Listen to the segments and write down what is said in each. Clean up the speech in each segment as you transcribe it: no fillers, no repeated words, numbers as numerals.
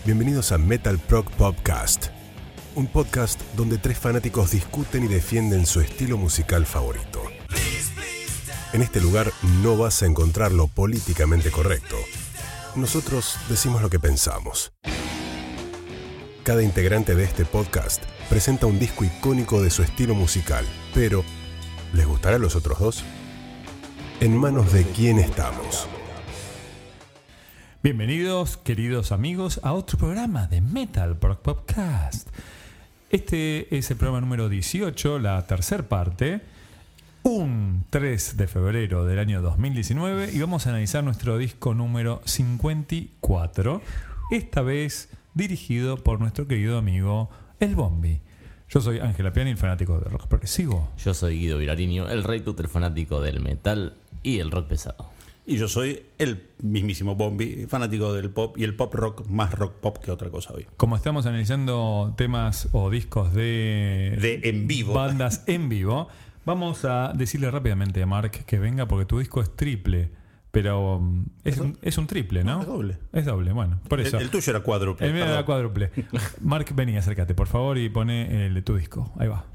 Bienvenidos a Metal Prog Podcast, un podcast donde tres fanáticos discuten y defienden su estilo musical favorito. En este lugar no vas a encontrar lo políticamente correcto. Nosotros decimos lo que pensamos. Cada integrante de este podcast presenta un disco icónico de su estilo musical, pero ¿les gustará a los otros dos? ¿En manos de quién estamos? Bienvenidos, queridos amigos, a otro programa de Metal Prog Podcast. Este es el programa número 18, la tercera parte, un 3 de febrero del año 2019, y vamos a analizar nuestro disco número 54, esta vez dirigido por nuestro querido amigo El Bombi. Yo soy Ángel Apiani, el fanático del rock progresivo. Yo soy Guido Virariño, el rey tutor fanático del metal y el rock pesado. Y yo soy el mismísimo Bombi, fanático del pop y el pop rock, más rock pop que otra cosa hoy. Como estamos analizando temas o discos de en vivo, bandas en vivo, vamos a decirle rápidamente a Mark que venga porque tu disco es triple, pero es un triple, ¿no? Es doble. Es doble, bueno, por eso. El tuyo era cuádruple. El mío era cuádruple. Mark, vení, acércate, por favor, y pone el de tu disco. Ahí va.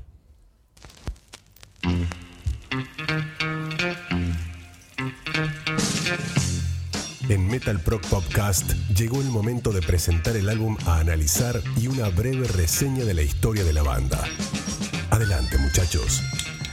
En Metal Prog Podcast llegó el momento de presentar el álbum a analizar y una breve reseña de la historia de la banda. Adelante, muchachos.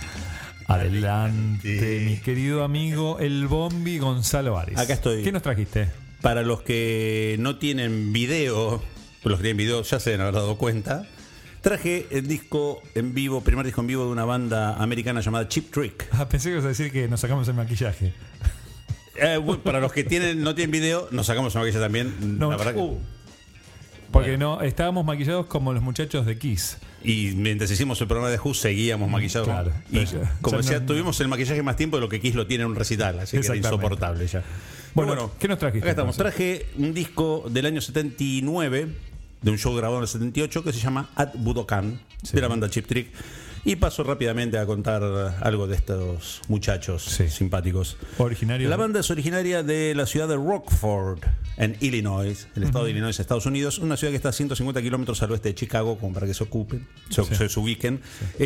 Adelante, mi querido amigo El Bombi Gonzalo Ares. Acá estoy. ¿Qué nos trajiste? Para los que no tienen video, los que tienen video ya se deben haber dado cuenta, traje el disco en vivo, primer disco en vivo de una banda americana llamada Cheap Trick. Pensé que ibas a decir que nos sacamos el maquillaje. Bueno, para los que no tienen video, nos sacamos una maquillaje también. No, la verdad que... Porque no, estábamos maquillados como los muchachos de Kiss. Y mientras hicimos el programa de Who seguíamos maquillados. Claro. Y como decía, no... tuvimos el maquillaje más tiempo de lo que Kiss lo tiene en un recital, así que era insoportable ya. Bueno, ¿qué nos trajiste? Acá estamos. Traje un disco del año 79, de un show grabado en el 78, que se llama At Budokan, de la banda Cheap Trick. Y paso rápidamente a contar algo de estos muchachos simpáticos. La banda es originaria de la ciudad de Rockford, en Illinois, el estado de Illinois, Estados Unidos, una ciudad que está a 150 kilómetros al oeste de Chicago, como para que se ocupen, se ubiquen.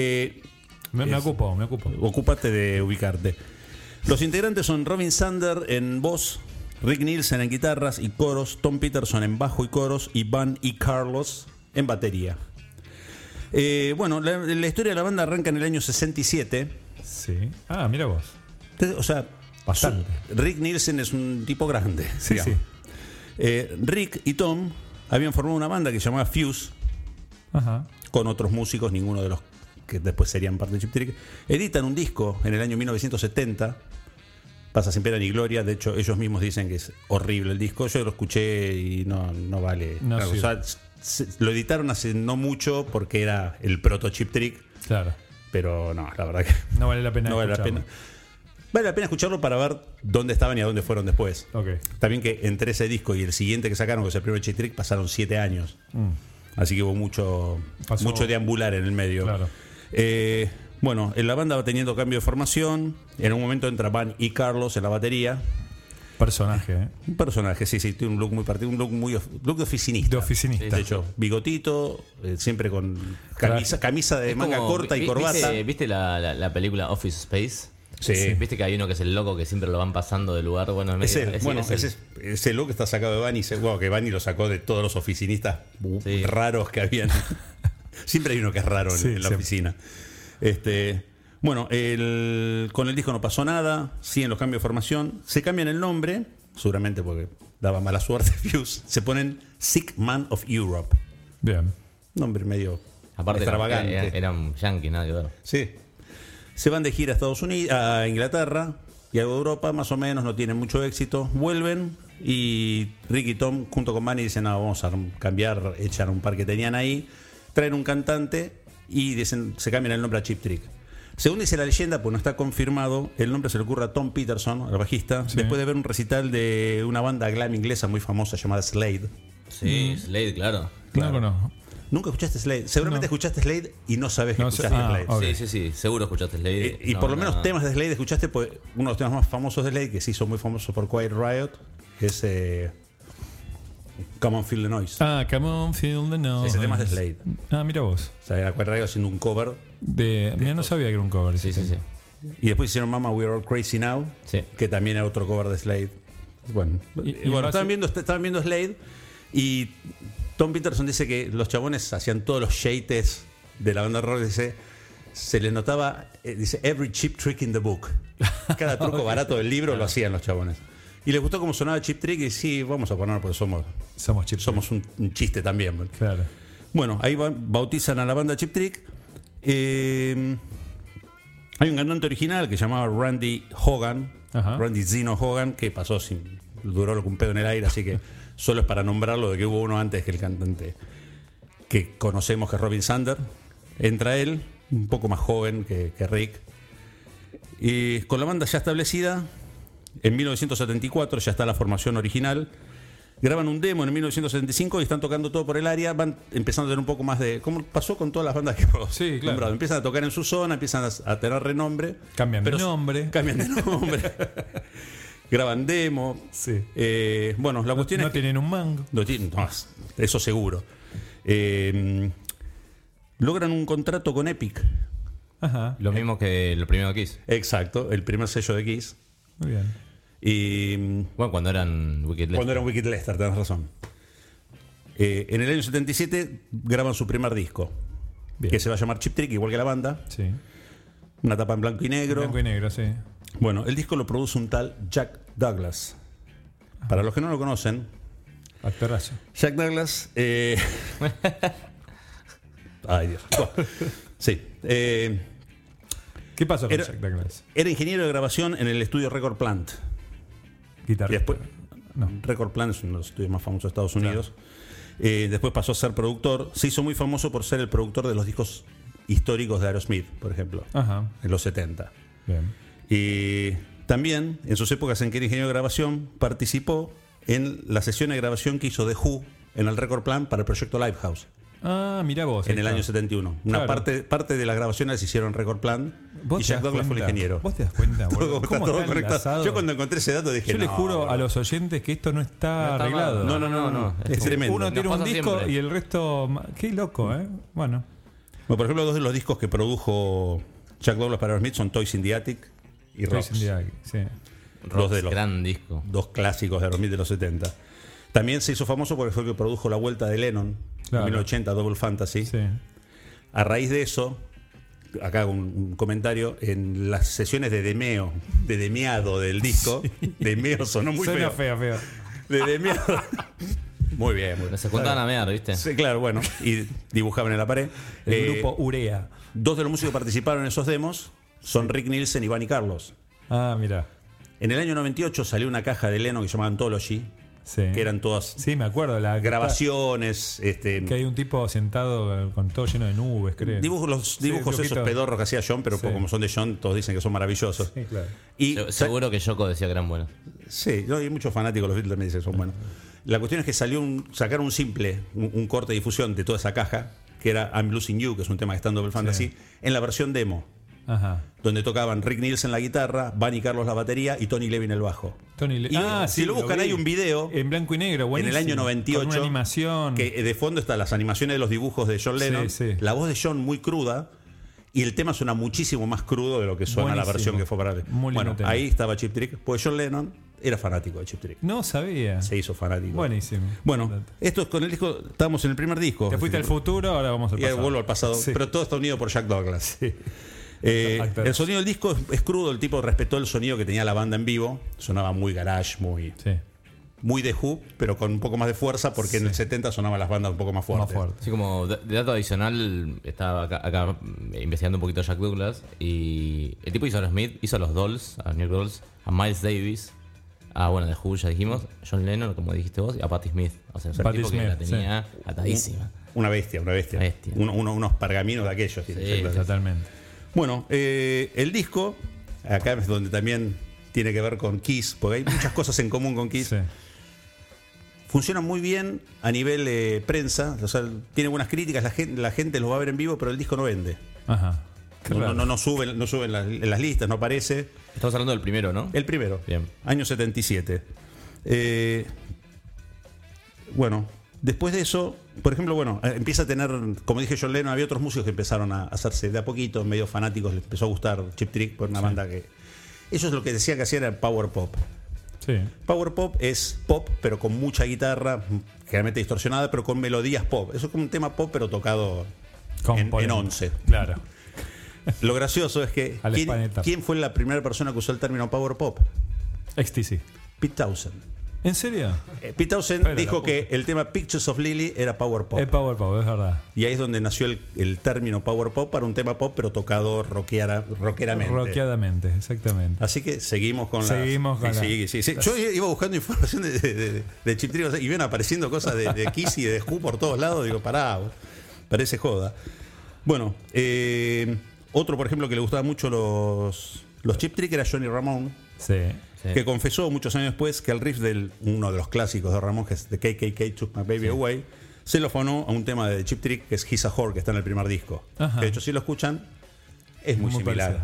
Me ocupo. Ocúpate de ubicarte. Los integrantes son Robin Zander en voz, Rick Nielsen en guitarras y coros, Tom Peterson en bajo y coros y Van y Carlos en batería. Bueno, la historia de la banda arranca en el año 67. Sí. Ah, mira vos. O sea, bastante. Rick Nielsen es un tipo grande. Sí, digamos. sí. Rick y Tom habían formado una banda que se llamaba Fuse. Ajá. Con otros músicos, ninguno de los que después serían parte de Cheap Trick. Editan un disco en el año 1970. Pasa sin pena ni gloria. De hecho, ellos mismos dicen que es horrible el disco. Yo lo escuché y no vale. No, o sea, lo editaron hace no mucho porque era el proto Cheap Trick. Claro. Pero no, la verdad que no vale la pena. No vale la pena. Vale la pena escucharlo para ver dónde estaban y a dónde fueron después. Okay. También que entre ese disco y el siguiente que sacaron, que es el primer Cheap Trick, pasaron 7 años. Así que hubo mucho deambular en el medio. Claro. Bueno, en la banda va teniendo cambio de formación. En un momento entra Van y Carlos en la batería. Personaje, Un personaje, sí, tiene un look muy particular, look de oficinista. De oficinista. De hecho, bigotito, siempre con camisa de manga corta y corbata. ¿Viste la película Office Space? Sí. Viste que hay uno que es el loco que siempre lo van pasando de lugar. Bueno, ese look está sacado de Bunny. Bueno, que Bunny lo sacó de todos los oficinistas raros que habían. Siempre hay uno que es raro en la oficina. Bueno, con el disco no pasó nada. Siguen los cambios de formación. Se cambian el nombre, seguramente porque daba mala suerte Fuse. Se ponen Sick Man of Europe. Bien. Nombre medio aparte extravagante. Era un yankee, nada que ver. Sí. Se van de gira a Estados Unidos, a Inglaterra y a Europa, más o menos, no tienen mucho éxito. Vuelven y Rick y Tom, junto con Manny, dicen: no, vamos a cambiar, echar un par que tenían ahí, traen un cantante y dicen, se cambian el nombre a Cheap Trick. Según dice la leyenda, pues no está confirmado, el nombre se le ocurre a Tom Peterson, al bajista, después de ver un recital de una banda glam inglesa muy famosa llamada Slade. Sí, Slade, claro. No. ¿Nunca escuchaste Slade? Seguramente escuchaste Slade y no sabes que escuchaste Slade. Okay. Sí, seguro escuchaste Slade. Y por lo menos temas de Slade escuchaste, pues uno de los temas más famosos de Slade, que se hizo muy famoso por Quiet Riot, es Come on, Feel the Noise. Ah, Come on, Feel the Noise. Ese tema es de Slade. Ah, mira vos. O sea, era Quad Radio haciendo un cover. Mira, no sabía que era un cover. Sí. Y después hicieron Mama We're All Crazy Now, Sí. que también era otro cover de Slade. Bueno, Y bueno, en base- estaban viendo Slade y Tom Peterson dice que los chabones hacían todos los yates de la banda rock. Dice, se les notaba, dice, every cheap trick in the book. Cada truco barato del libro lo hacían los chabones. Y les gustó cómo sonaba Cheap Trick y sí, vamos a ponerlo porque somos un chiste también. ¿no? Claro. Bueno, ahí bautizan a la banda Cheap Trick. Hay un cantante original que se llamaba Randy Hogan, Ajá. Randy Zeno Hogan, que pasó duró lo que un pedo en el aire, así que solo es para nombrarlo de que hubo uno antes que el cantante que conocemos, que es Robin Sander. Entra él, un poco más joven que Rick. Y con la banda ya establecida, en 1974 ya está la formación original. Graban un demo en 1975 y están tocando todo por el área. Van empezando a tener un poco más de... Como pasó con todas las bandas que hemos Sí, claro. nombrado. Empiezan a tocar en su zona, empiezan a tener renombre. Cambian de nombre. Cambian de nombre. Graban demo. Sí. Bueno, la cuestión No es que... tienen un mango. No, eso seguro. Logran un contrato con Epic. Ajá. Lo mismo que lo primero que Kiss. Exacto, el primer sello de Kiss. Muy bien. Y Bueno, cuando eran Wicked Lester. cuando era un Wicked Lester, tenés razón. En el año 77 graban su primer disco, Bien. que se va a llamar Cheap Trick, igual que la banda. Sí. Una tapa en blanco y negro. Blanco y negro, sí. Bueno, el disco lo produce un tal Jack Douglas. Para los que no lo conocen, Actorazo. Jack Douglas... Ay, Dios. Sí. ¿Qué pasó con Era- Jack Douglas? Era ingeniero de grabación en el estudio Record Plant. Y Guitarra. después, No. Record Plant es uno de los estudios más famosos de Estados Unidos. Después pasó a ser productor. Se hizo muy famoso por ser el productor de los discos históricos de Aerosmith, por ejemplo, Ajá. en los 70. Bien. Y también, en sus épocas en que era ingeniero de grabación, participó en la sesión de grabación que hizo The Who en el Record Plant para el proyecto Lifehouse Ah, mira vos. en ahí el está. año 71. Una Claro. parte de las grabaciones se hicieron en Record Plant ¿Vos y te Jack das Douglas fue el cuenta? ingeniero. ¿Vos te das cuenta? Todo, boludo? está ¿Cómo todo está conectado. enlazado? Yo cuando encontré ese dato dije, Yo les no, juro boludo. a los oyentes que esto no está No está arreglado. mal. No. Es Esto- tremendo. Uno tiene Nos un pasa disco siempre. y el resto. Qué loco, ¿eh? Bueno. Bueno, por ejemplo, dos de los discos que produjo Jack Douglas para Aerosmith son Toys in the Attic y Rocks. Toys in the Attic, sí. Dos de los Gran disco. dos clásicos de Aerosmith de los 70. También se hizo famoso porque fue el que produjo la vuelta de Lennon Claro. en 1980, Double Fantasy. Sí. A raíz de eso, acá un comentario, en las sesiones de demeado del disco, demeo sonó muy Suena feo. feo. De demeado. Muy bien, muy bien. Se juntaban a mear, ¿viste? Sí, claro, bueno, y dibujaban en la pared. El grupo Urea. Dos de los músicos que participaron en esos demos son Rick Nielsen y Bunny Carlos. Ah, mira. En el año 98 salió una caja de Lennon que se llamaba Anthology, Sí. que eran todas Sí, me acuerdo. grabaciones, Que hay un tipo sentado con todo lleno de nubes, creo. los Sí, dibujos esos dibujitos. pedorros que hacía John, pero Sí. como son de John, todos dicen que son maravillosos. Sí, claro. Y Seguro que Yoko decía que eran buenos. sí, hay muchos fanáticos de los Beatles me dicen que son buenos. La cuestión es que sacaron un simple, un corte de difusión de toda esa caja, que era I'm Losing You, que es un tema que está en Double Fantasy, en la versión demo, Ajá. donde tocaban Rick Nielsen la guitarra, Bunny Carlos la batería y Tony Levin el bajo. Y si lo buscan, vi. hay un video En blanco y negro, en buenísimo. el año 98 Con una animación. que de fondo están las animaciones de los dibujos de John Lennon, sí. la voz de John muy cruda y el tema suena muchísimo más crudo de lo que suena la Buenísimo. versión que fue para él. Muy lindo Bueno, tema. ahí estaba Cheap Trick, pues John Lennon era fanático de Cheap Trick. No sabía. Se hizo fanático. Buenísimo. Bueno, esto es con el disco, estábamos en el primer disco. Te fuiste al futuro, ahora vamos al Y pasado. vuelvo al pasado, Sí. pero todo está unido por Jack Douglas. Sí. Actorazo. El sonido del disco es crudo, el tipo respetó el sonido que tenía la banda en vivo, sonaba muy garage, muy The Who, pero con un poco más de fuerza, porque en el 70 sonaban las bandas un poco más fuertes. Más fuerte. Así como de dato adicional, estaba acá investigando un poquito a Jack Douglas. Y el tipo hizo a Smith, hizo a los Dolls, a New York Dolls, a Miles Davis, a The Who, ya dijimos, John Lennon, como dijiste vos, y a Patti Smith. O sea, un Patti tipo que Smith, la tenía atadísima. Una bestia. Una bestia. Unos pergaminos de aquellos. tiene Sí, Jack Douglas. Totalmente. Bueno, el disco, acá es donde también tiene que ver con Kiss, porque hay muchas cosas en común con Kiss. Sí. Funciona muy bien a nivel prensa, o sea, tiene buenas críticas, la gente lo va a ver en vivo, pero el disco no vende. Ajá. Qué raro. No suben en las listas, no aparece. Estamos hablando del primero, ¿no? El primero, Bien. año 77. Bueno, después de eso, por ejemplo, empieza a tener, como dije John Lennon, había otros músicos que empezaron a hacerse de a poquito, medio fanáticos, les empezó a gustar Cheap Trick por una banda que... Ellos lo que decía que hacían era power pop. Sí. Power pop es pop, pero con mucha guitarra, generalmente distorsionada, pero con melodías pop. Eso es como un tema pop, pero tocado en 11. Claro. Lo gracioso es que ¿quién fue la primera persona que usó el término power pop? XTC. Pete Townshend. ¿En serio? Pete Townshend dijo que el tema Pictures of Lily era power pop. Es power pop, es verdad. Y ahí es donde nació el término power pop para un tema pop, pero tocado rockeramente. Rockeadamente, exactamente. Así que seguimos con Sí. Yo iba buscando información de Cheap Trick y iban apareciendo cosas de Kiss y de Who por todos lados. Digo, pará, parece joda. Bueno, otro, por ejemplo, que le gustaba mucho los Cheap Trick era Johnny Ramone. Sí. Que confesó muchos años después que el riff de uno de los clásicos de Ramón, que es de KKK Took My Baby Away, se lo fonó a un tema de Cheap Trick que es He's a Whore, que está en el primer disco. Ajá. Que de hecho, si lo escuchan, es muy similar.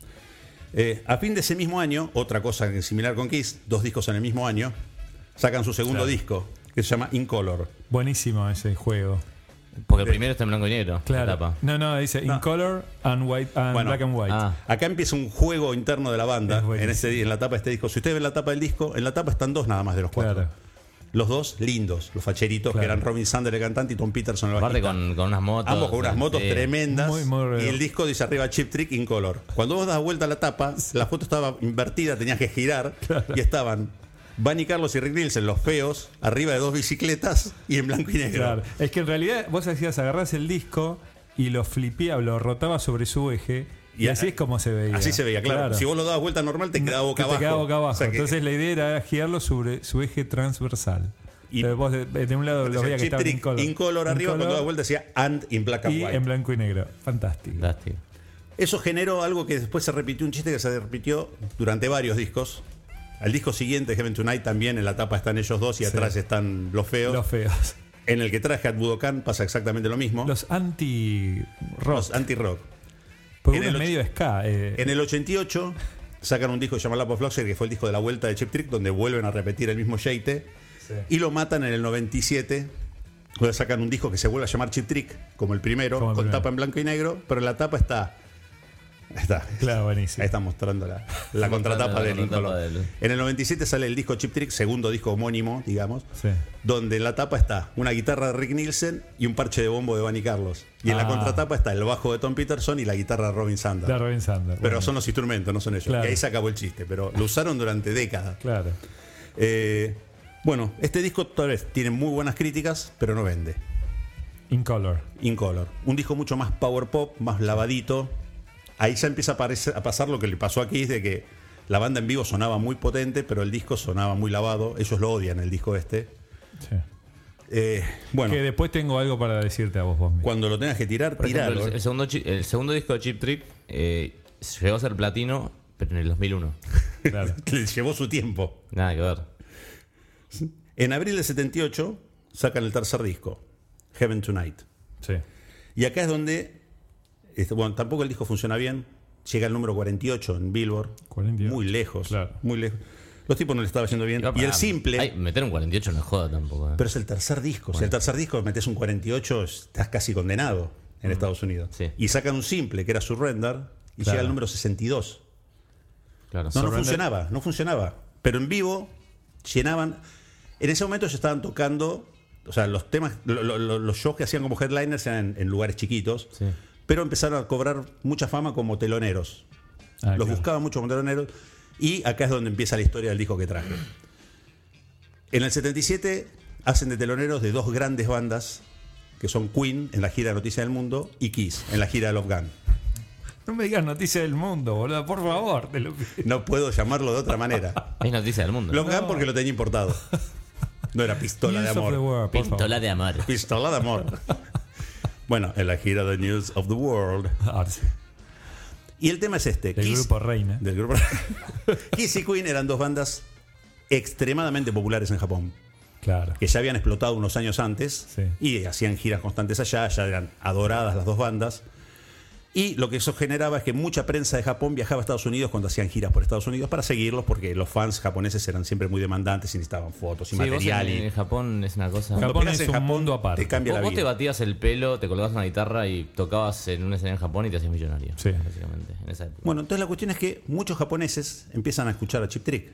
A fin de ese mismo año, otra cosa que es similar con Kiss, 2 discos en el mismo año, sacan su segundo disco, que se llama In Color. Buenísimo ese juego. Porque el primero está en blanco y negro. Claro. La tapa. No, dice In Color and White and Black and White. Acá empieza un juego interno de la banda en la tapa de este disco. Si ustedes ven la tapa del disco, en la tapa están 2 nada más de los 4. Claro. Los 2 lindos, los facheritos, que eran Robin Sanders el cantante y Tom Peterson el Aparte bajista. con unas motos. Ambos con unas motos tremendas. Muy y el disco dice arriba Cheap Trick In Color. Cuando vos das vuelta a la tapa, la foto estaba invertida, tenías que girar. Y estaban Bunny Carlos y Rick Nielsen, los feos, arriba de 2 bicicletas y en blanco y negro. Claro. Es que en realidad vos hacías, agarrás el disco y lo flipeabas, lo rotabas sobre su eje. Y así es como se veía. Así se veía, claro. Si vos lo dabas vuelta normal, te quedaba boca abajo. Te quedaba boca abajo. O sea Entonces la idea era girarlo sobre su eje transversal. Y vos de un lado los veías que estaban In Color arriba, cuando das vuelta decía And in Black and White. Y en blanco y negro. Fantástico. Eso generó algo que después se repitió, un chiste que se repitió durante varios discos. Al disco siguiente, Heaven Tonight, también en la tapa están ellos 2 y atrás están los feos. Los feos. En el que traje a Budokan pasa exactamente lo mismo. Los anti-rock. Los anti-rock. Porque uno es medio ska. En el 88 sacan un disco que se llama Lap of Luxury, que fue el disco de la vuelta de Cheap Trick, donde vuelven a repetir el mismo Sheite. Sí. Y lo matan en el 97. Donde sacan un disco que se vuelve a llamar Cheap Trick, como el primero, con tapa en blanco y negro, pero en la tapa está. Claro, buenísimo. Ahí está mostrando la contratapa del In Color. En el 97 sale el disco Cheap Trick, segundo disco homónimo, digamos, donde en la tapa está una guitarra de Rick Nielsen y un parche de bombo de Bunny Carlos. Y en la contratapa está el bajo de Tom Peterson y la guitarra de Robin Sanders. De Robin Sanders. Pero son los instrumentos, no son ellos. Claro. Y ahí se acabó el chiste, pero lo usaron durante décadas. Claro. Bueno, este disco tal vez tiene muy buenas críticas, pero no vende. In Color. In Color. Un disco mucho más power pop, más lavadito. Ahí ya empieza a pasar lo que le pasó aquí, es de que la banda en vivo sonaba muy potente, pero el disco sonaba muy lavado. Ellos lo odian, el disco este. Sí. Bueno. Que después tengo algo para decirte a vos mismo. Cuando lo tengas que tirar, tiralo. El segundo disco de Cheap Trick llegó a ser platino, pero en el 2001. Claro. Le llevó su tiempo. Nada que ver. En abril del 78 sacan el tercer disco, Heaven Tonight. Sí. Y acá es donde... Bueno, tampoco el disco funciona bien. Llega al número 48 en Billboard. 48. Muy lejos. Claro. Muy lejos. Los tipos no le estaba yendo bien. Y el simple. Meter un 48 no es joda tampoco. Pero es el tercer disco. Bueno. Si el tercer disco metes un 48, estás casi condenado en Estados Unidos. Sí. Y sacan un simple que era Surrender y llega al número 62. Claro. No funcionaba. Pero en vivo llenaban. En ese momento ya estaban tocando. O sea, los temas, los shows que hacían como headliners eran en lugares chiquitos. Sí. Pero empezaron a cobrar mucha fama como teloneros. Los buscaban mucho como teloneros. Y acá es donde empieza la historia del disco que traje. En el 77 hacen de teloneros de 2 grandes bandas, que son Queen en la gira de Noticias del Mundo y Kiss en la gira de Love Gun. No me digas Noticias del Mundo, boludo, por favor. No puedo llamarlo de otra manera. Es Noticias del Mundo. Love Gun porque lo tenía importado. No era Pistola de Amor. Pistola de Amor. Pistola de Amor. Bueno, en la gira de News of the World. Y el tema es este. Del grupo Reina. Kiss y Queen eran 2 bandas extremadamente populares en Japón. Claro. Que ya habían explotado unos años antes. Sí. Y hacían giras constantes allá. Ya eran adoradas las 2 bandas. Y lo que eso generaba es que mucha prensa de Japón viajaba a Estados Unidos cuando hacían giras por Estados Unidos para seguirlos, porque los fans japoneses eran siempre muy demandantes y necesitaban fotos y material. Vos en Japón es una cosa... Japón es un mundo aparte. Te cambia la Vos te vida. batías el pelo, te colgabas una guitarra y tocabas en un escenario en Japón y te hacías millonario. Sí. Básicamente, en esa época. Bueno, entonces la cuestión es que muchos japoneses empiezan a escuchar a Cheap Trick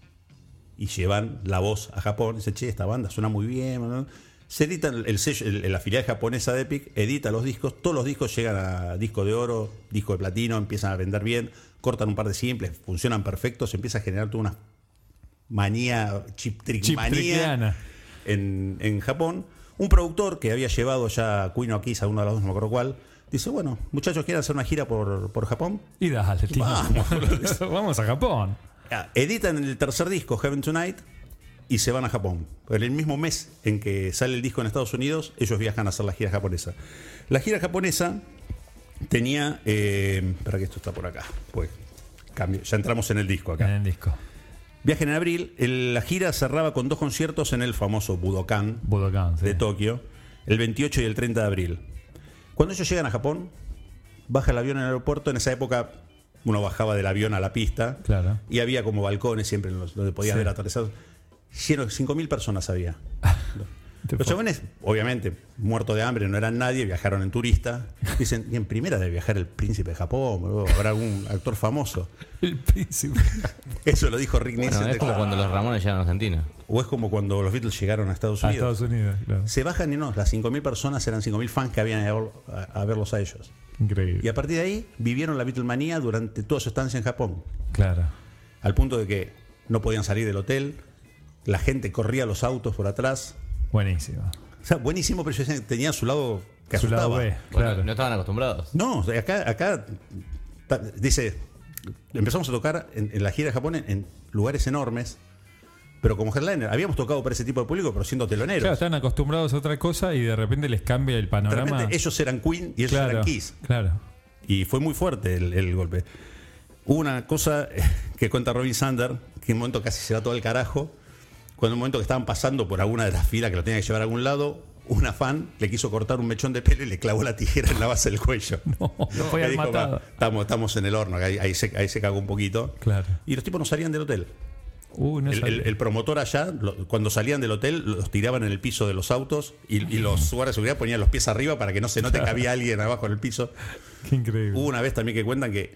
y llevan la voz a Japón. Dicen, che, esta banda suena muy bien, ¿no? Se editan el sello, la filial japonesa de Epic edita los discos, todos los discos llegan a disco de oro, disco de platino, empiezan a vender bien, cortan un par de simples, funcionan perfectos, se empieza a generar toda una manía, Cheap Trick manía en Japón. Un productor que había llevado ya a Queen o a Kiss, a uno de los dos, no me acuerdo cuál, dice, bueno, muchachos, ¿quieren hacer una gira por Japón? Y dale, tío. Vamos. Vamos a Japón. Editan el tercer disco, Heaven Tonight, y se van a Japón. En el mismo mes en que sale el disco en Estados Unidos, ellos viajan a hacer la gira japonesa. La gira japonesa tenía... espera que esto está por acá. Pues, cambio, ya entramos en el disco acá. En el disco. Viaje en abril. La gira cerraba con 2 conciertos en el famoso Budokan, Sí. de Tokio, el 28 y el 30 de abril. Cuando ellos llegan a Japón, baja el avión en el aeropuerto. En esa época uno bajaba del avión a la pista, Claro. y había como balcones siempre donde podías Sí. ver atardeceres. 5.000 personas había. Te Los chavales, obviamente, muertos de hambre, no eran nadie, viajaron en turista. Dicen, y en primera debe viajar el príncipe de Japón, boludo, habrá algún actor famoso. El príncipe. Eso lo dijo Rick Bueno, Nielsen. es como cuando los Ramones llegan a Argentina. O es como cuando los Beatles llegaron a Estados A Unidos. Estados Unidos, claro. Se bajan y no, las 5.000 personas eran 5.000 fans que habían ido a verlos a ellos. Increíble. Y a partir de ahí vivieron la Beatlemanía durante toda su estancia en Japón. Claro. Al punto de que no podían salir del hotel, la gente corría los autos por atrás. Buenísimo. O sea, buenísimo, pero yo tenía a su lado que Su lado asustaba. B, Bueno, claro. no estaban acostumbrados. No, o sea, acá dice, empezamos a tocar en la gira de Japón en lugares enormes, pero como headliner, habíamos tocado para ese tipo de público, pero siendo teloneros. Claro, están acostumbrados a otra cosa y de repente les cambia el de panorama. repente ellos eran Queen y ellos claro, eran Kiss. Claro. Y fue muy fuerte el golpe. Hubo una cosa que cuenta Robin Sander, que en un momento casi se va todo el carajo, cuando en un momento que estaban pasando por alguna de las filas que lo tenían que llevar a algún lado, una fan le quiso cortar un mechón de pelo y le clavó la tijera en la base del cuello. No, lo puede Y haber dijo, matado. Estamos en el horno, que ahí se cagó un poquito. Claro. Y los tipos no salían del hotel. No sabía. El promotor allá, cuando salían del hotel, los tiraban en el piso de los autos y los guardias de seguridad ponían los pies arriba para que no se note que había alguien abajo en el piso. Qué increíble. Hubo una vez también que cuentan que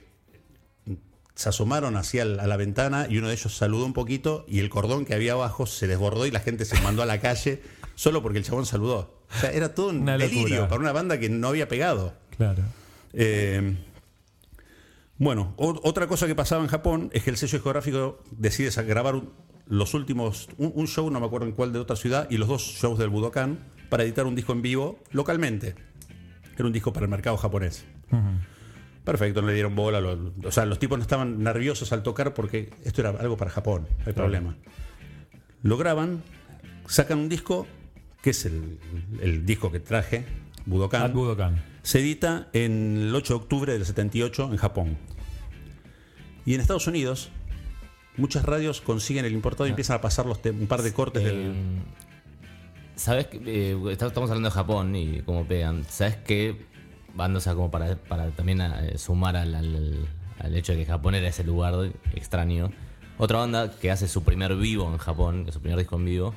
se asomaron hacia a la ventana y uno de ellos saludó un poquito y el cordón que había abajo se desbordó y la gente se mandó a la calle solo porque el chabón saludó. O sea, era todo un Una delirio locura. para una banda que no había pegado. Claro. Bueno, otra cosa que pasaba en Japón es que el sello discográfico decide grabar los últimos, un show, no me acuerdo en cuál, de otra ciudad, y los 2 shows del Budokan para editar un disco en vivo localmente. Era un disco para el mercado japonés. Perfecto, no le dieron bola. O sea, los tipos no estaban nerviosos al tocar porque esto era algo para Japón, no hay problema. Lo graban, sacan un disco, que es el disco que traje, Budokan. At Budokan. Se edita en el 8 de octubre del 78 en Japón. Y en Estados Unidos, muchas radios consiguen el importado y empiezan a pasar un par de cortes del... ¿Sabes que estamos hablando de Japón y cómo pegan? ¿Sabes qué? Banda, o sea, como para también sumar al hecho de que Japón era ese lugar extraño. Otra banda que hace su primer vivo en Japón, su primer disco en vivo,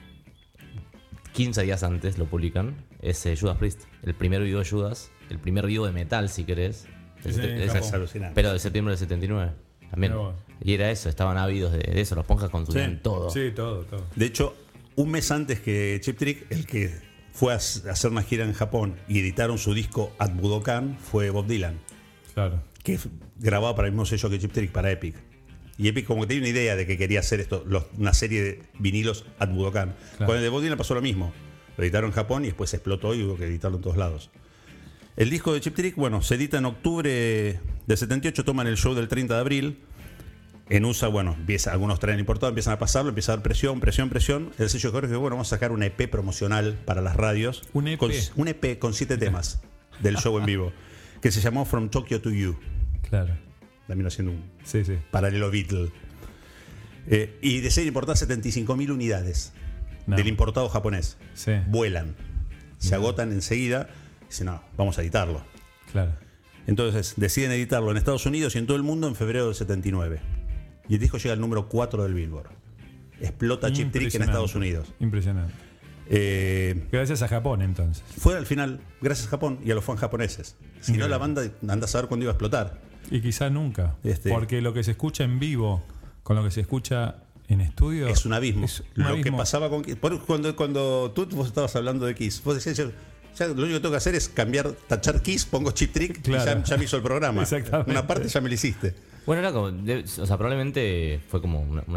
15 días antes lo publican, es Judas Priest. El primer vivo de Judas, el primer vivo de metal, si querés. Es alucinante. Pero de septiembre del 79. También. Pero bueno. Y era eso, estaban ávidos de eso. Los ponjas consumían todo. Sí, todo. De hecho, un mes antes que Cheap Trick, el que fue a hacer una gira en Japón y editaron su disco At Budokan fue Bob Dylan, Claro. que grababa para el mismo sello que Cheap Trick, para Epic. Y Epic como que tenía una idea de que quería hacer esto, una serie de vinilos At Budokan. Claro. Con el de Bob Dylan pasó lo mismo. Lo editaron en Japón y después explotó y hubo que editarlo en todos lados. El disco de Cheap Trick, bueno, se edita en octubre del 78, toman el show del 30 de abril. En USA, bueno, algunos traen importado, empiezan a pasarlo, empieza a dar presión. El sello de Jorge, bueno, vamos a sacar una EP promocional para las radios. Un EP. Un EP con 7 temas del show en vivo, que se llamó From Tokyo to You. Claro. También haciendo un Sí. paralelo Beatle. Y deciden importar 75.000 unidades No. del importado japonés. Sí. Vuelan, se agotan enseguida. Dicen, no, vamos a editarlo. Claro. Entonces deciden editarlo en Estados Unidos y en todo el mundo en febrero del 79. Y el disco llega al número 4 del Billboard. Explota Cheap Trick en Estados Unidos. Impresionante. Gracias a Japón, entonces. Fue al final, gracias a Japón y a los fans japoneses. Si no, la banda anda a saber cuándo iba a explotar. Y quizá nunca. Porque lo que se escucha en vivo con lo que se escucha en estudio es un abismo. Que pasaba con Kiss. Cuando vos estabas hablando de Kiss, vos decías, ya lo único que tengo que hacer es tachar Kiss, pongo Cheap Trick, claro. Y ya me hizo el programa. Exactamente. Una parte ya me lo hiciste. Bueno, era como, probablemente fue como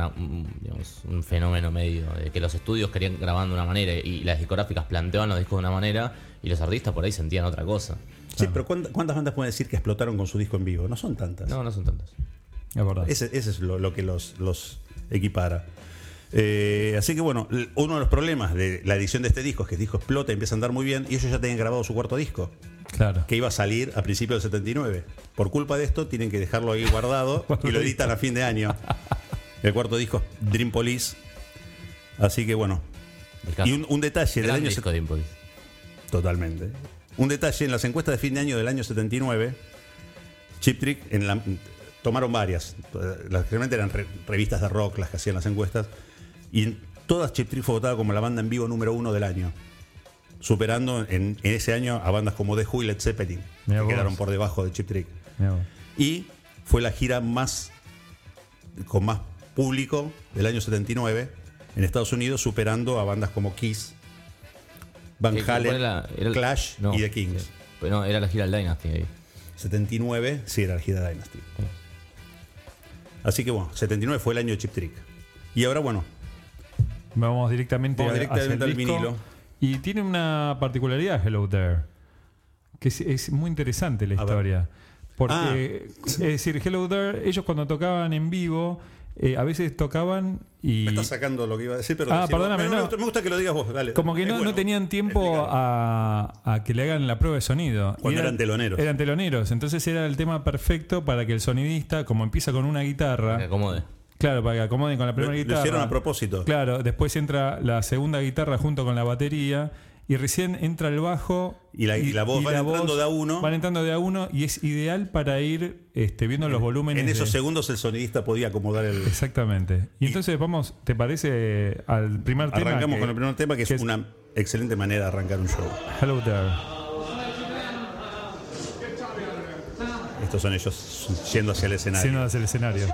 un fenómeno medio de que los estudios querían grabar de una manera y las discográficas planteaban los discos de una manera y los artistas por ahí sentían otra cosa. Sí, pero ¿cuántas bandas pueden decir que explotaron con su disco en vivo? No son tantas. No son tantas. Es verdad. Ese es lo que los equipara. Así que bueno, uno de los problemas de la edición de este disco es que el disco explota y empieza a andar muy bien y ellos ya tenían grabado su cuarto disco. Claro. Que iba a salir a principios del 79. Por culpa de esto tienen que dejarlo ahí guardado y lo editan a fin de año. El cuarto disco es Dream Police. Así que bueno. Y un detalle del año disco Dream Police. Totalmente. Un detalle en las encuestas de fin de año del año 79, Cheap Trick tomaron varias. Realmente eran revistas de rock las que hacían las encuestas. Y en todas Cheap Trick fue votada como la banda en vivo número 1 del año. Superando en ese año a bandas como The Who y Led Zeppelin, que quedaron por debajo de Cheap Trick. Y fue la gira con más público del año 79 en Estados Unidos, superando a bandas como Kiss, Van Halen, Clash y The Kings. Sí. Pero no, era la gira del Dynasty ahí. 79, sí, era la gira de Dynasty. Sí. Así que bueno, 79 fue el año de Cheap Trick. Y ahora bueno, vamos directamente al vinilo. Y tiene una particularidad Hello There, que es muy interesante la historia. Porque, es decir, Hello There, ellos cuando tocaban en vivo, a veces tocaban y... Me estás sacando lo que iba a decir, pero... perdóname, no. Me gusta que lo digas vos, dale. Como que no tenían tiempo a que le hagan la prueba de sonido. Cuando eran teloneros. Eran teloneros, entonces era el tema perfecto para que el sonidista, como empieza con una guitarra... Me acomode. Claro, para que acomoden con la primera guitarra. Lo hicieron a propósito. Claro, después entra la segunda guitarra junto con la batería y recién entra el bajo y la voz van entrando de a uno. Van entrando de a uno y es ideal para ir viendo los volúmenes. En esos segundos el sonidista podía acomodar el... Exactamente. Y entonces vamos, ¿te parece al primer tema? Arrancamos con el primer tema, que es una excelente manera de arrancar un show. Hello There. Estos son ellos yendo hacia el escenario.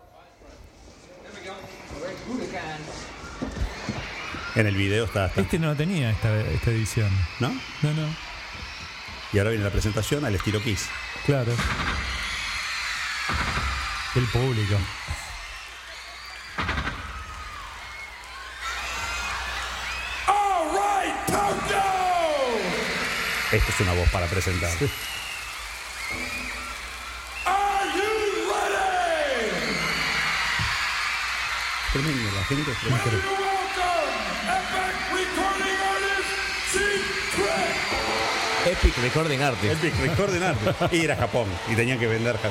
En el video está. Este no tenía esta edición. ¿No? No. Y ahora viene la presentación al estilo Kiss. Claro. El público. All right, countdown. Esta es una voz para presentar. Sí. Are you ready? Tremendo, la gente es tremenda. Epic Recording Artist. Epic Recording Artist. Y era Japón. Y tenían que vender Japón.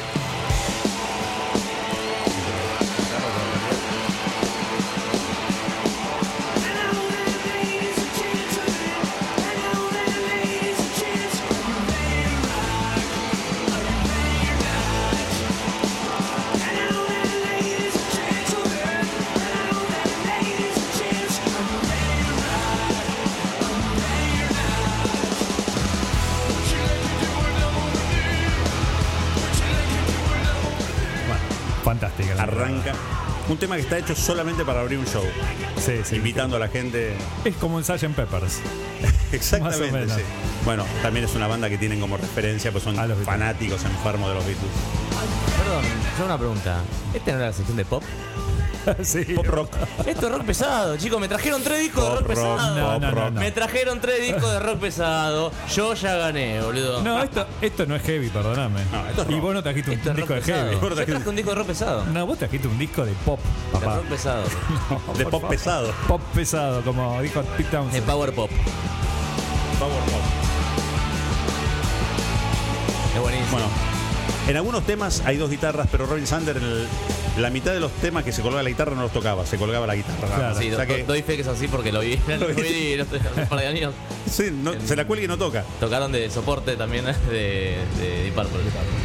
Fantástica. Arranca. Un tema que está hecho solamente para abrir un show. Sí. Invitando a la gente. Es como un Sgt. Peppers. Exactamente, Más o menos. sí. Bueno, también es una banda que tienen como referencia, pues son fanáticos enfermos de los Beatles. Perdón, yo una pregunta. ¿Esta no era la sección de pop? Sí. Pop rock. Esto es rock pesado, chicos. Me trajeron 3 discos de rock pesado. No. Me trajeron 3 discos de rock pesado. Yo ya gané, boludo. No, esto no es heavy, perdóname. No, esto es y rock. vos no trajiste un disco de heavy. Yo traje un disco de rock pesado. No, vos trajiste un disco de pop, De papá. rock pesado. De pop pesado. Pop pesado, como dijo Pete De Townshend. power pop. Power pop. Es buenísimo. Bueno, en algunos temas hay 2 guitarras, pero Robin Zander la mitad de los temas que se colgaba la guitarra no los tocaba, se colgaba la guitarra. nada Claro. más. Sí, O sea que, doy fe que es así porque lo vi hace un par de años. sí, se la cuelga y no toca. Tocaron de soporte también de Deep Purple.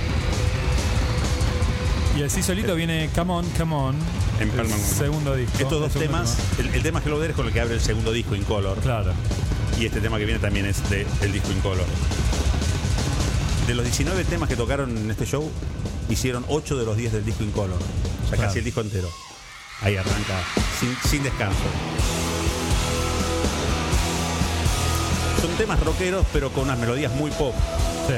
Y así solito viene Come On, Come On, En el Palma. segundo disco. Estos dos el segundo temas, el tema Hello There es con el que abre el segundo disco In Color. Claro. Y este tema que viene también es del disco In Color. De los 19 temas que tocaron en este show, hicieron 8 de los 10 del disco In Color. O sea, Claro. casi el disco entero. Ahí arranca, sin descanso. Son temas rockeros, pero con unas melodías muy pop. Sí.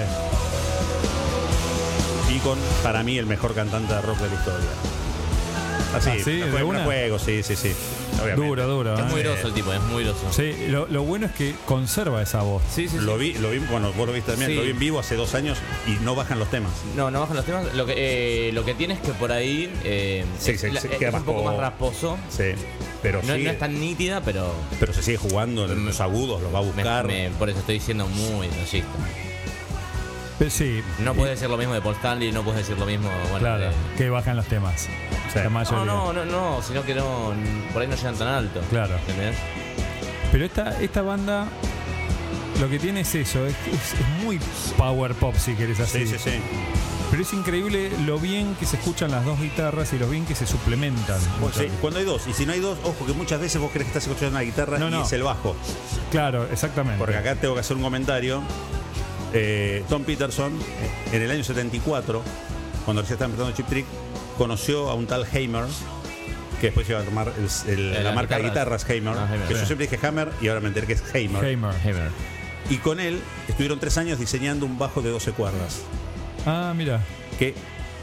Y con, para mí, el mejor cantante de rock de la historia. Así, ¿Ah, sí? ¿De una? juego, sí. Obviamente. Duro. Es muy ¿eh? groso el tipo, es muy groso. Sí, lo bueno es que conserva esa voz. Sí. Lo vi, bueno, vos lo viste también, Sí. lo vi en vivo hace 2 años y no bajan los temas. No bajan los temas. Lo que tiene es que por ahí Sí, es queda un más poco más como- rasposo. Sí, pero No sigue, es tan nítida, pero pero se sigue jugando en los agudos, los va a buscar. por eso estoy diciendo muy detallista. Pero sí. No puedes decir lo mismo de Paul Stanley, no puedes decir lo mismo. Bueno, Claro, que bajan los temas. Sí. La mayoría. no, sino que no, por ahí no llegan tan alto. Claro. ¿Entendés? Pero esta banda lo que tiene es eso, es muy power pop si querés así. Sí. Pero es increíble lo bien que se escuchan las dos guitarras y lo bien que se suplementan. Bueno, sí, cuando hay dos, y si no hay dos, ojo que muchas veces vos crees que estás escuchando una guitarra No, y no. es el bajo. Claro, exactamente. Porque acá tengo que hacer un comentario. Tom Peterson, en el año 74, cuando recién estaba empezando Cheap Trick, conoció a un tal Hamer, que después iba a tomar la marca de guitarras Hamer, Hamer. que yo Sí. siempre dije Hammer y ahora me enteré que es Hamer. Hamer. Y con él estuvieron 3 años diseñando un bajo de 12 cuerdas. Ah, mira. Que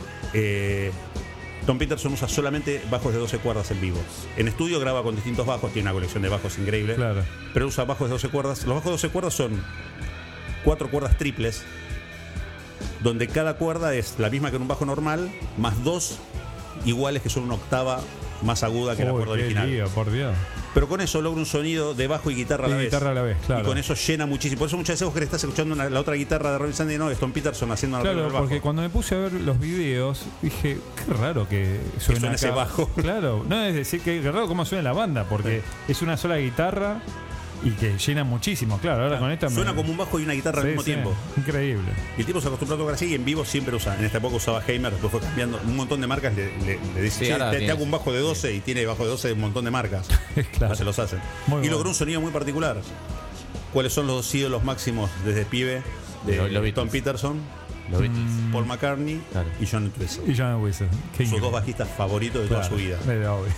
Tom Peterson usa solamente bajos de 12 cuerdas en vivo. En estudio graba con distintos bajos, tiene una colección de bajos increíble. Claro. Pero usa bajos de 12 cuerdas. Los bajos de 12 cuerdas son 4 cuerdas triples, donde cada cuerda es la misma que en un bajo normal, más 2 iguales que son una octava más aguda que la Uy, cuerda qué original. lío, por Dios. Pero con eso logra un sonido de bajo y guitarra a la Y vez. guitarra a la vez, claro. Y con eso llena muchísimo. Por eso muchas veces vos que estás escuchando la otra guitarra de Robin Sandy, no, es Tom Peterson haciendo una Claro, arreglo del porque bajo. cuando me puse a ver los videos, dije, qué raro que suena suena ese acá. bajo. Claro, no es decir que qué raro cómo suena la banda, porque es una sola guitarra y que llena muchísimo. Claro, ahora con esta Suena como un bajo y una guitarra al mismo tiempo. Increíble. Y el tipo se acostumbró a tocar así y en vivo siempre usa. En esta época usaba Hamer, después fue cambiando. Un montón de marcas le dicen, Sí, "Che, ahora te tiene- hago un bajo de 12 y tiene bajo de 12 de un montón de marcas. Claro. Ya se los hacen. Muy Y bueno. logró un sonido muy particular. ¿Cuáles son los 2 ídolos máximos desde pibe de Los Beatles. Tom Peterson? Los Beatles. Paul McCartney Claro. y John Entwistle. Y John Wilson. Sus 2 bajistas favoritos de toda su vida. Era obvio.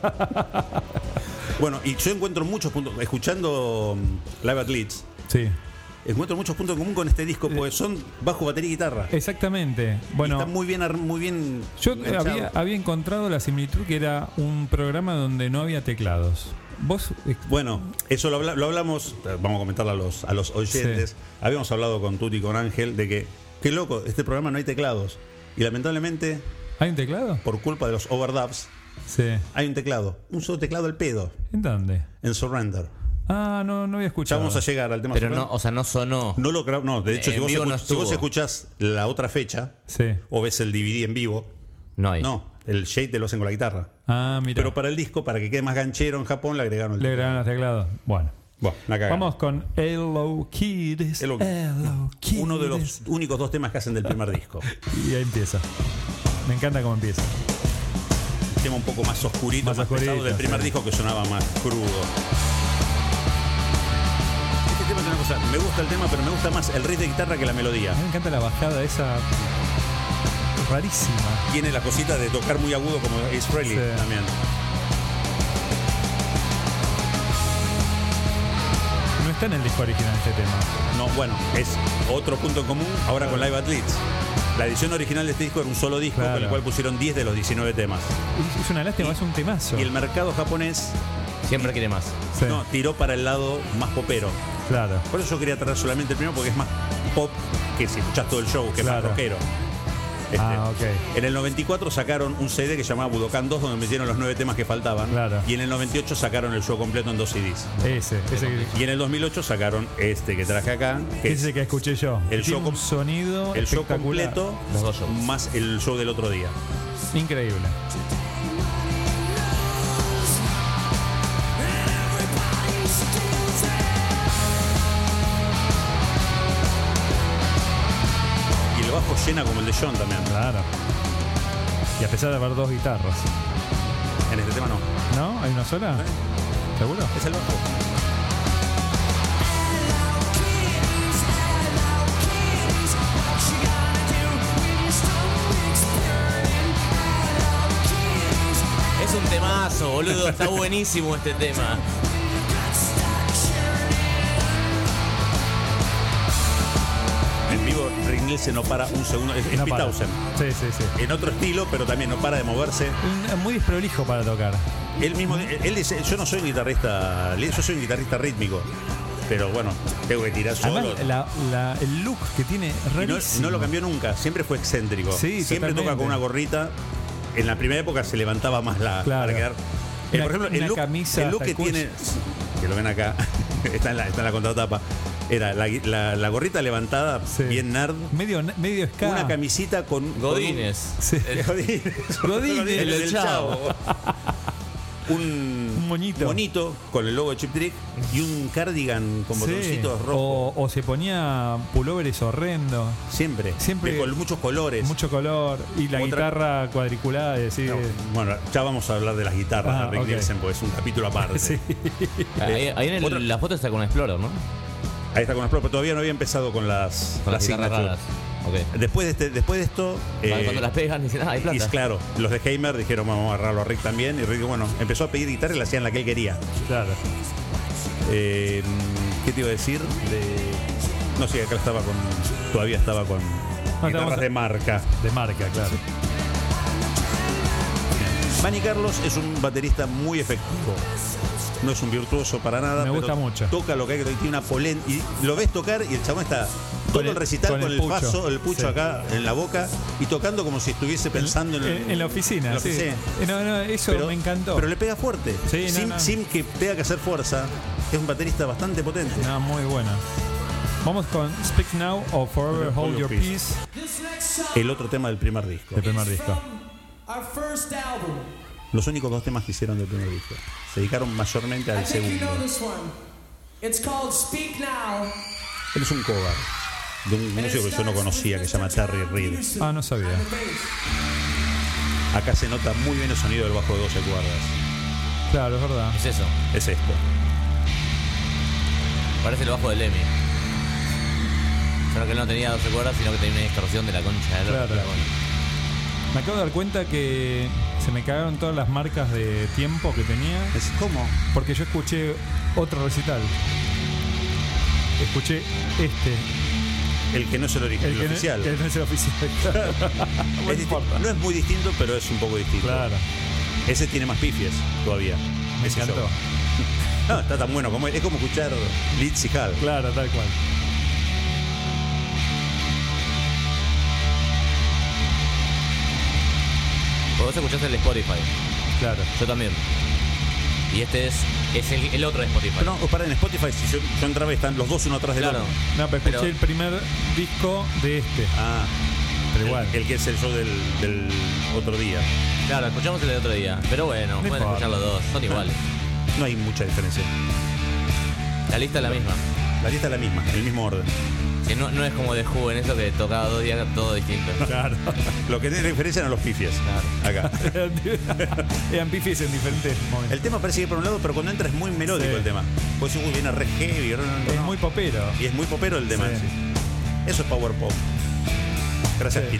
Bueno, y yo encuentro muchos puntos, escuchando Live at Leeds, Sí, encuentro muchos puntos en común con este disco, porque son bajo, batería y guitarra. exactamente. Y Bueno, está muy bien yo enganchado. había encontrado la similitud que era un programa donde no había teclados. Vos, Bueno, eso lo hablamos, vamos a comentarlo a los oyentes. Sí. Habíamos hablado con Tuti y con Ángel de que, qué loco, este programa no hay teclados. Y lamentablemente, ¿hay un teclado? por culpa de los overdubs, Sí. hay un teclado. Un solo teclado al pedo, ¿En dónde? en Surrender. Ah, no había Ya escuchado. vamos a llegar al tema Pero Surrender. no, o sea, no sonó. No, de hecho, En si vos, vivo no si vos estuvo. escuchás la otra fecha, Sí. o ves el DVD en vivo, No hay. no, el shade te lo hacen con la guitarra. Ah, mira. Pero para el disco, para que quede más ganchero en Japón, le agregaron el Le agregaron los teclados. Bueno. Bueno, una cagada. Vamos con Hello Kids. Hello- Hello Kids. Uno de los únicos 2 temas que hacen del primer disco. Y ahí empieza. Me encanta cómo empieza. Un tema un poco más oscurito, Más más, pesado oscurito, del primer sí. disco, que sonaba más crudo. Este tema es una cosa, me gusta el tema, pero me gusta más el riff de guitarra que la melodía. A mí me encanta la bajada esa rarísima. Tiene la cosita de tocar muy agudo como Ace Frehley Sí. también. No está en el disco original este tema. No, bueno, es otro punto en común ahora con Live at Leeds. La edición original de este disco era un solo disco Claro. con el cual pusieron 10 de los 19 temas. Es una lástima, es un temazo. Y el mercado japonés Siempre quiere más. Sí, no, tiró para el lado más popero. claro. Por eso yo quería traer solamente el primero, porque es más pop que si escuchás todo el show, que es Claro. más rockero. Ah, ok. En el 94 sacaron un CD que se llamaba Budokan 2, donde metieron los 9 temas que faltaban. Claro. Y en el 98 sacaron el show completo en 2 CDs. Ese Y en el 2008 sacaron este que traje acá, que ese es que escuché yo. el Tiene show un sonido el show espectacular. completo Los 2 shows. más el show del otro día. Increíble. Y el bajo llena como el de John también. Claro. Y a pesar de haber dos guitarras. En este tema no. ¿No? ¿Hay una sola? ¿Seguro? Es el bajo. Es un temazo, boludo. Está buenísimo este tema. En vivo, Rick Nielsen no para un segundo. Es No Pete para. Townshend. Sí, sí, sí. En otro estilo, pero también no para de moverse. Muy desprolijo para tocar. Él mismo, él dice, yo no soy un guitarrista, yo soy un guitarrista rítmico. Pero bueno, tengo que tirar solo. Además, el look que tiene es Y rarísimo. no lo cambió nunca, siempre fue excéntrico. Sí, siempre totalmente. toca con una gorrita. En la primera época se levantaba más la Claro. para quedar. Una- por ejemplo, una camisa el look hasta que el cuello. tiene, que lo ven acá, está en la contratapa, era la gorrita levantada, Sí. bien nerd, Medio ska. una camisita con Godínez. Sí. Godínez. Godínez. El del Chavo. Un moñito. con el logo de Chip Trick y un cardigan con Sí. botoncitos rojos. O se ponía pulóveres horrendos. Siempre. Siempre. De muchos colores. Mucho color. Y la Otra- guitarra cuadriculada. Es decir, No, bueno, ya vamos a hablar de las guitarras Ah, de Rick ok. Nielsen, porque es un capítulo aparte. sí. Ahí en Otra- la foto está con un Explorer, ¿no? Ahí está con las pero todavía no había empezado con las Con las guitarras signature. raras. Ok. Después de esto, Cuando las pegan dicen, hay y plata. claro, los de Heimer dijeron vamos a agarrarlo a Rick también, y Rick, bueno, empezó a pedir guitarra y la hacían la que él quería. Claro. ¿Qué te iba a decir? No sé, acá todavía estaba con guitarras estamos- de marca. De marca, claro. Manny Carlos es un baterista muy efectivo. No es un virtuoso para nada. Me gusta pero mucho. Toca lo que hay que tocar, tiene una polenta. Y lo ves tocar y el chabón está todo el recital con el pucho. paso, el pucho Sí. acá en la boca y tocando como si estuviese pensando En la oficina, en la sí. oficina. No, eso me encantó. Pero le pega fuerte. Sí, no. Sin que tenga que hacer fuerza. Es un baterista bastante potente. No, muy buena. Vamos con Speak Now o Forever Hold Your Peace, El otro tema del primer disco. del primer disco. Our first album. Los únicos dos temas que hicieron del primer disco. Se dedicaron mayormente I al think you segundo. know this one. It's called Speak Now. Él es un cover de un músico que yo no conocía, que se llama Terry Reid. Ah, no sabía. Acá se nota muy bien el sonido del bajo de 12 cuerdas. Claro, es verdad. Es eso. Es esto. Parece el bajo del Lemmy. Solo que él no tenía 12 cuerdas, sino que tenía una distorsión de la concha del Claro. otro. Pero bueno. Me acabo de dar cuenta que se me cagaron todas las marcas de tiempo que tenía ¿Cómo? porque yo escuché otro recital. Escuché este, El que no es el original, el que oficial. que no es el oficial. Es No disti- importa. no es muy distinto, pero es un poco distinto. Claro, Ese tiene más pifies todavía. me Ese encantó. show. No, está tan bueno como es como escuchar Leeds y Hall. Claro, tal cual. Vos escuchaste el de Spotify. Claro. Yo también. Y este es el otro de Spotify. No, para en Spotify, si yo entraba y están los dos uno atrás del Claro. otro. No, pero escuché el primer disco de este. Ah, Pero igual. el que es el show del otro día. Claro, escuchamos el de otro día. Pero bueno, No pueden importa. escuchar los dos. Son iguales. No hay mucha diferencia. La lista es la misma. La lista es la misma, el mismo orden. Que no es como de Who en eso que tocaba 2 días todo distinto. Claro. Lo que tiene diferencia eran los pifies. Claro. Acá. Eran pifies en diferentes momentos. El tema parece que por un lado, pero cuando entra es muy melódico Sí. el tema. Pues uy, viene re heavy. Es muy popero. Y es muy popero el tema. Sí. Sí. Eso es power pop. Gracias, Sí. Pete.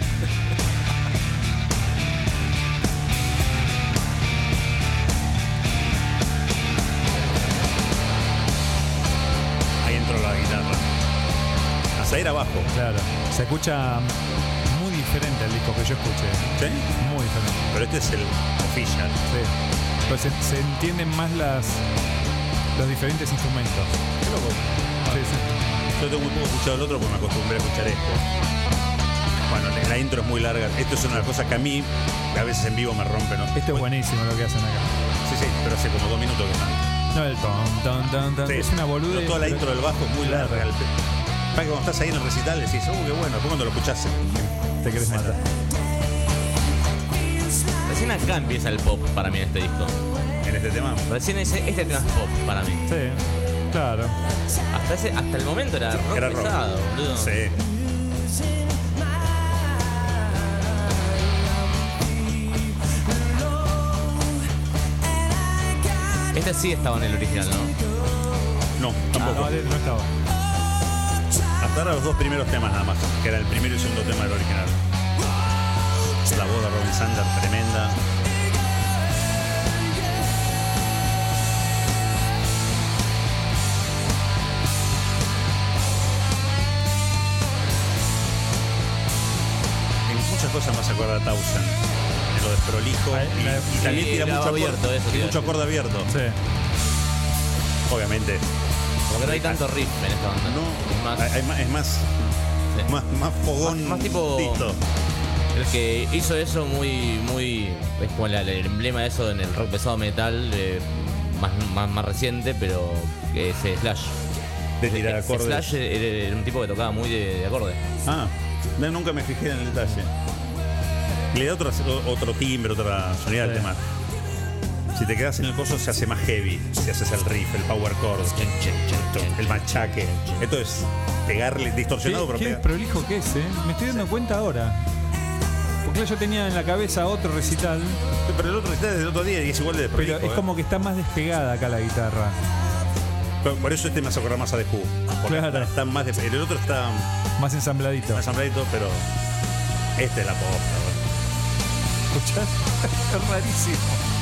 Ahí entró la guitarra. Hasta ir abajo. Claro. Se escucha muy diferente al disco que yo escuché. ¿Sí? Muy diferente. Pero este es el official. Sí. Pues se entienden más los diferentes instrumentos. Qué loco. Sí, sí. Yo tengo muy poco escuchado el otro porque me acostumbré a escuchar este. Bueno, la intro es muy larga. Esto es una de las cosas que a mí, a veces en vivo me rompen, ¿no? Esto es buenísimo lo que hacen acá. Sí, sí, pero hace como 2 minutos que están. No, el ton. Sí. Es una boluda. Pero toda la intro del bajo es muy larga. Para que cuando estás ahí en el recital decís, qué bueno. Después cuando lo escuchás, Te querés matar. Recién acá empieza el pop para mí en este disco. En este tema. Recién este tema es pop para mí. Sí, claro. Hasta el momento era rock Era rock. pesado, boludo. Sí. Este sí estaba en el original, ¿no? No, tampoco. No, no estaba. Hasta ahora los dos primeros temas nada más, que era el primero y segundo tema del original. La voz de Robin Sanders, tremenda. En muchas cosas más se acuerda a Townsend. En lo desprolijo. Y también Sí, tira graba mucho abierto, acorde, eso te y iba a mucho decir. acorde abierto. Sí. Obviamente. Como que no hay tanto riff en esta banda. No, Es más, es más, sí. más fogón. Más tipo- listo. El que hizo eso muy es como el emblema de eso en el rock pesado metal más reciente, pero que es Slash. De tirar acordes. Slash era un tipo que tocaba muy de acorde. Ah, no, nunca me fijé en el detalle. Le da otro timbre, otra sonida al Sí. tema. Si te quedas en el coso se hace más heavy. Si haces el riff, el power chord, el machaque. Esto es pegarle distorsionado, pero ¿Qué pega. prolijo que es, Me estoy dando cuenta ahora. Porque yo tenía en la cabeza otro recital, Pero el otro está desde el otro día y es igual de pero desprolijo, es como que está más despegada acá la guitarra. Por eso este me hace acordar más a The Who. Porque Claro. está más el otro está Más ensambladito. más ensambladito, pero este es la posta. ¿Escuchás? Es rarísimo.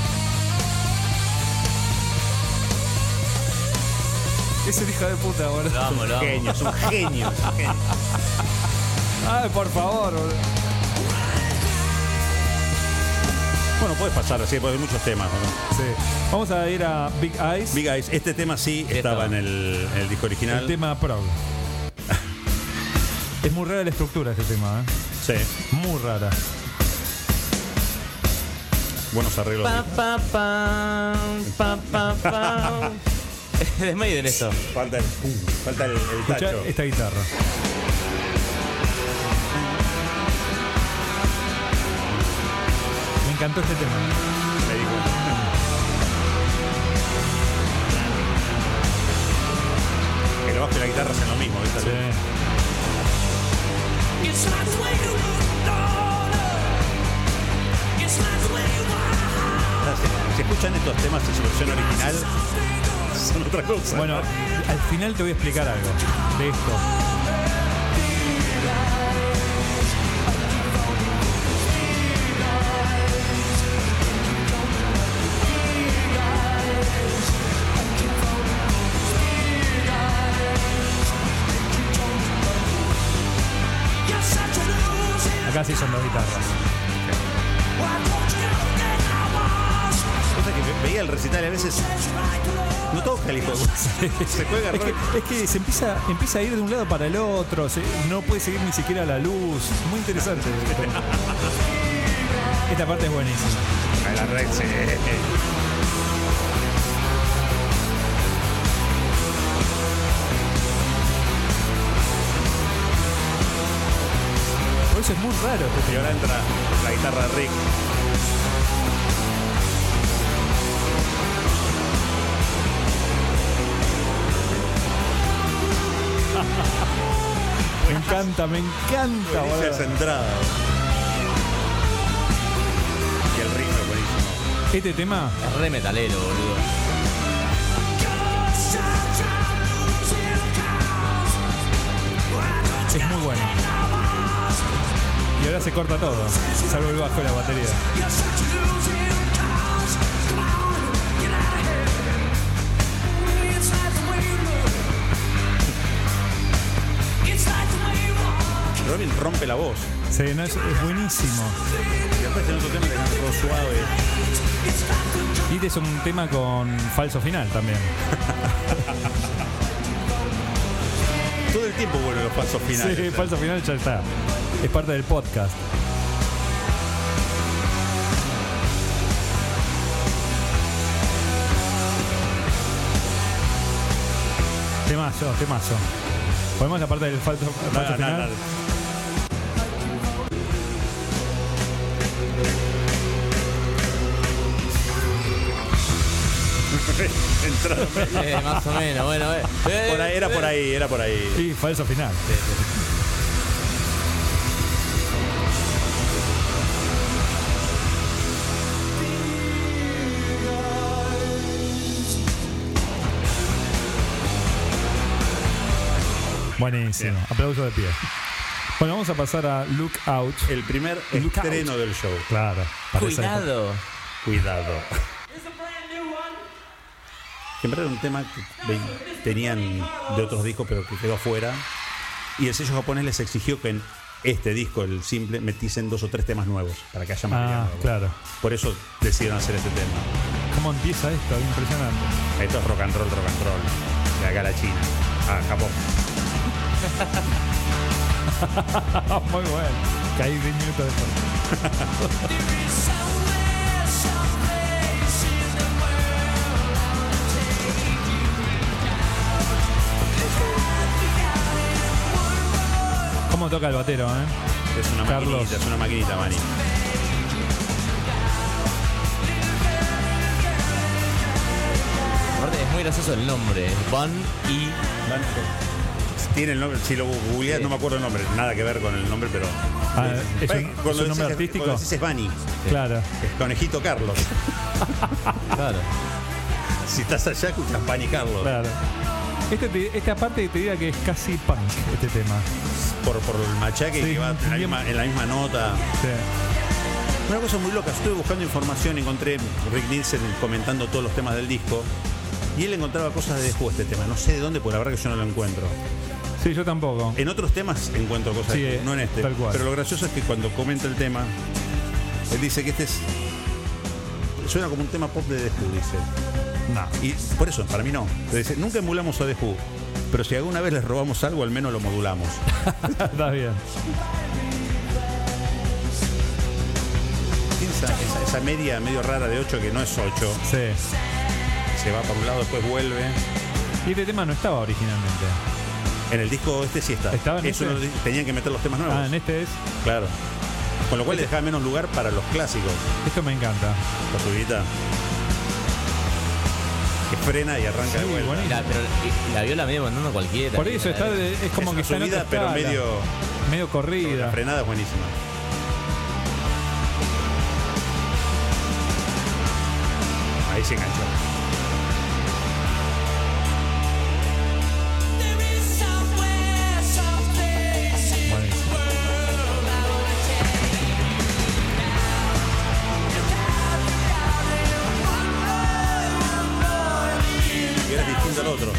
Es el hijo de puta, boludo. Lo amo, lo amo. Genio, es un genio, es un genio. Ay, por favor, boludo. Bueno, puedes pasar así, porque hay muchos temas, ¿no? Sí. Vamos a ir a Big Eyes. Big Eyes, este tema sí Sí, estaba estaba. en el disco original. El tema prog. Es muy rara la estructura de este tema, Sí, Muy rara. buenos arreglos. Pa, pa, pam, pa, pa, pam. Es de Maiden esto. Falta el Escuchá tacho. esta guitarra. Me encantó este tema. Me di cuenta. El bajo y la guitarra hacen lo mismo, ¿viste? Sí. Si escuchan estos temas en su versión original, son otra cosa. Bueno, al final te voy a explicar algo de esto. Acá sí son dos guitarras. Cosa que veía el recital y a veces no toca el hijo de puta. Se juega Es que se empieza a ir de un lado para el otro, no puede seguir ni siquiera la luz. Muy interesante. Esta parte es buenísima. la red, sí. Por eso es muy raro este Y tema. ahora entra la guitarra de Rick. Me encanta, Buenísima esa boludo. entrada. Y el ritmo es buenísimo. Este tema, Es re metalero, boludo. es muy bueno. Y ahora se corta todo, salvo el bajo de la batería. Robin rompe la voz. Sí, no, es buenísimo. Y después tiene otro tema que es todo suave. Y este es un tema con falso final también. Todo el tiempo vuelven los falsos finales. Sí, falso final ya está. Es parte del podcast. Temazo, temazo. Ponemos la parte del falso final. Entrada. Más o menos, bueno. Por ahí, era por ahí. Y falso final. Buenísimo. Bien. Aplauso de pie. Bueno, vamos a pasar a Look Out. El primer Look estreno Out. del show. Claro. para esa época. Cuidado. Que en verdad era un tema que tenían de otros discos, pero que quedó afuera. Y el sello japonés les exigió que en este disco, el simple, metiesen 2 o 3 temas nuevos para que haya material nuevo. Claro. Por eso decidieron hacer este tema. ¿Cómo empieza esto? Impresionante. Esto es rock and roll. De acá a la China. A Japón. Muy bueno. Caí 10 minutos después. ¿Cómo toca el batero, Es una Carlos? maquinita, es una maquinita, Manny. Aparte es muy gracioso el nombre. Van y... Tiene el nombre, si lo googleás, no me acuerdo el nombre, nada que ver con el nombre, pero. ¿Es un nombre artístico? Cuando decís es Bunny, Claro. es Conejito Carlos. Claro. Si estás allá, escuchas Bunny Carlos. Claro. Esta parte te diría que es casi punk, este tema. Por el machaque Sí, que va en la misma nota. Sí. Una cosa muy loca, estuve buscando información, encontré Rick Nielsen comentando todos los temas del disco. Y él encontraba cosas de The Who este tema. No sé de dónde, porque la verdad que yo no lo encuentro. Sí, yo tampoco. En otros temas encuentro cosas Sí, de The Who, no en este. tal cual. Pero lo gracioso es que cuando comenta el tema, él dice que este suena como un tema pop de The Who, dice. No. Y por eso, para mí no. Dice, nunca emulamos a The Who, pero si alguna vez les robamos algo, al menos lo modulamos. Está bien. Piensa esa media medio rara de 8 que no es 8. Sí. Se va para un lado, después vuelve. Y este tema no estaba originalmente. En el disco este sí está. ¿Estaba en Eso este? tenían que meter los temas nuevos. Ah, en este es. Claro. Con lo cual dejaba menos lugar para los clásicos. Esto me encanta. La subidita. Que frena y arranca Sí, de vuelta. buenísimo. Pero la viola medio mandando cualquiera. Por eso está es como Es que una está en subida, otra pero escala. medio La corrida. frenada es buenísima. Ahí se enganchó. Buenísimo. Y era distinto al otro.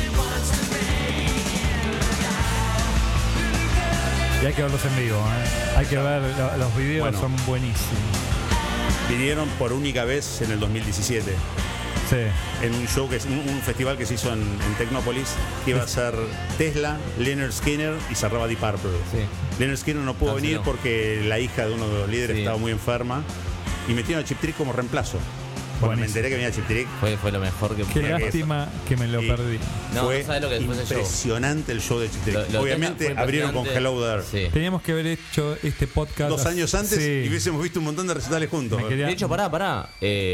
Y hay que verlos en vivo, Hay que ver los videos, Bueno. son buenísimos. Vinieron por única vez en el 2017. Sí. En un show, que es un festival que se hizo en Tecnópolis, que iba a ser Tesla, Lynyrd Skynyrd y cerraba Deep Purple. Sí. Lynyrd Skynyrd no pudo Canceló. venir porque la hija de uno de los líderes Sí. estaba muy enferma y metieron a Chip Trick como reemplazo. Cuando me Buenísimo. enteré que venía Chip Trick, Fue lo mejor que Qué que lástima que me lo Sí. perdí. No, fue no sabes lo que fue ese show. impresionante el show de Chip Trick. Lo Obviamente fue abrieron con impresionante. Hello There. Sí. Teníamos que haber hecho este podcast 2 años antes Sí. y hubiésemos visto un montón de recitales juntos. Me quería- De hecho, pará.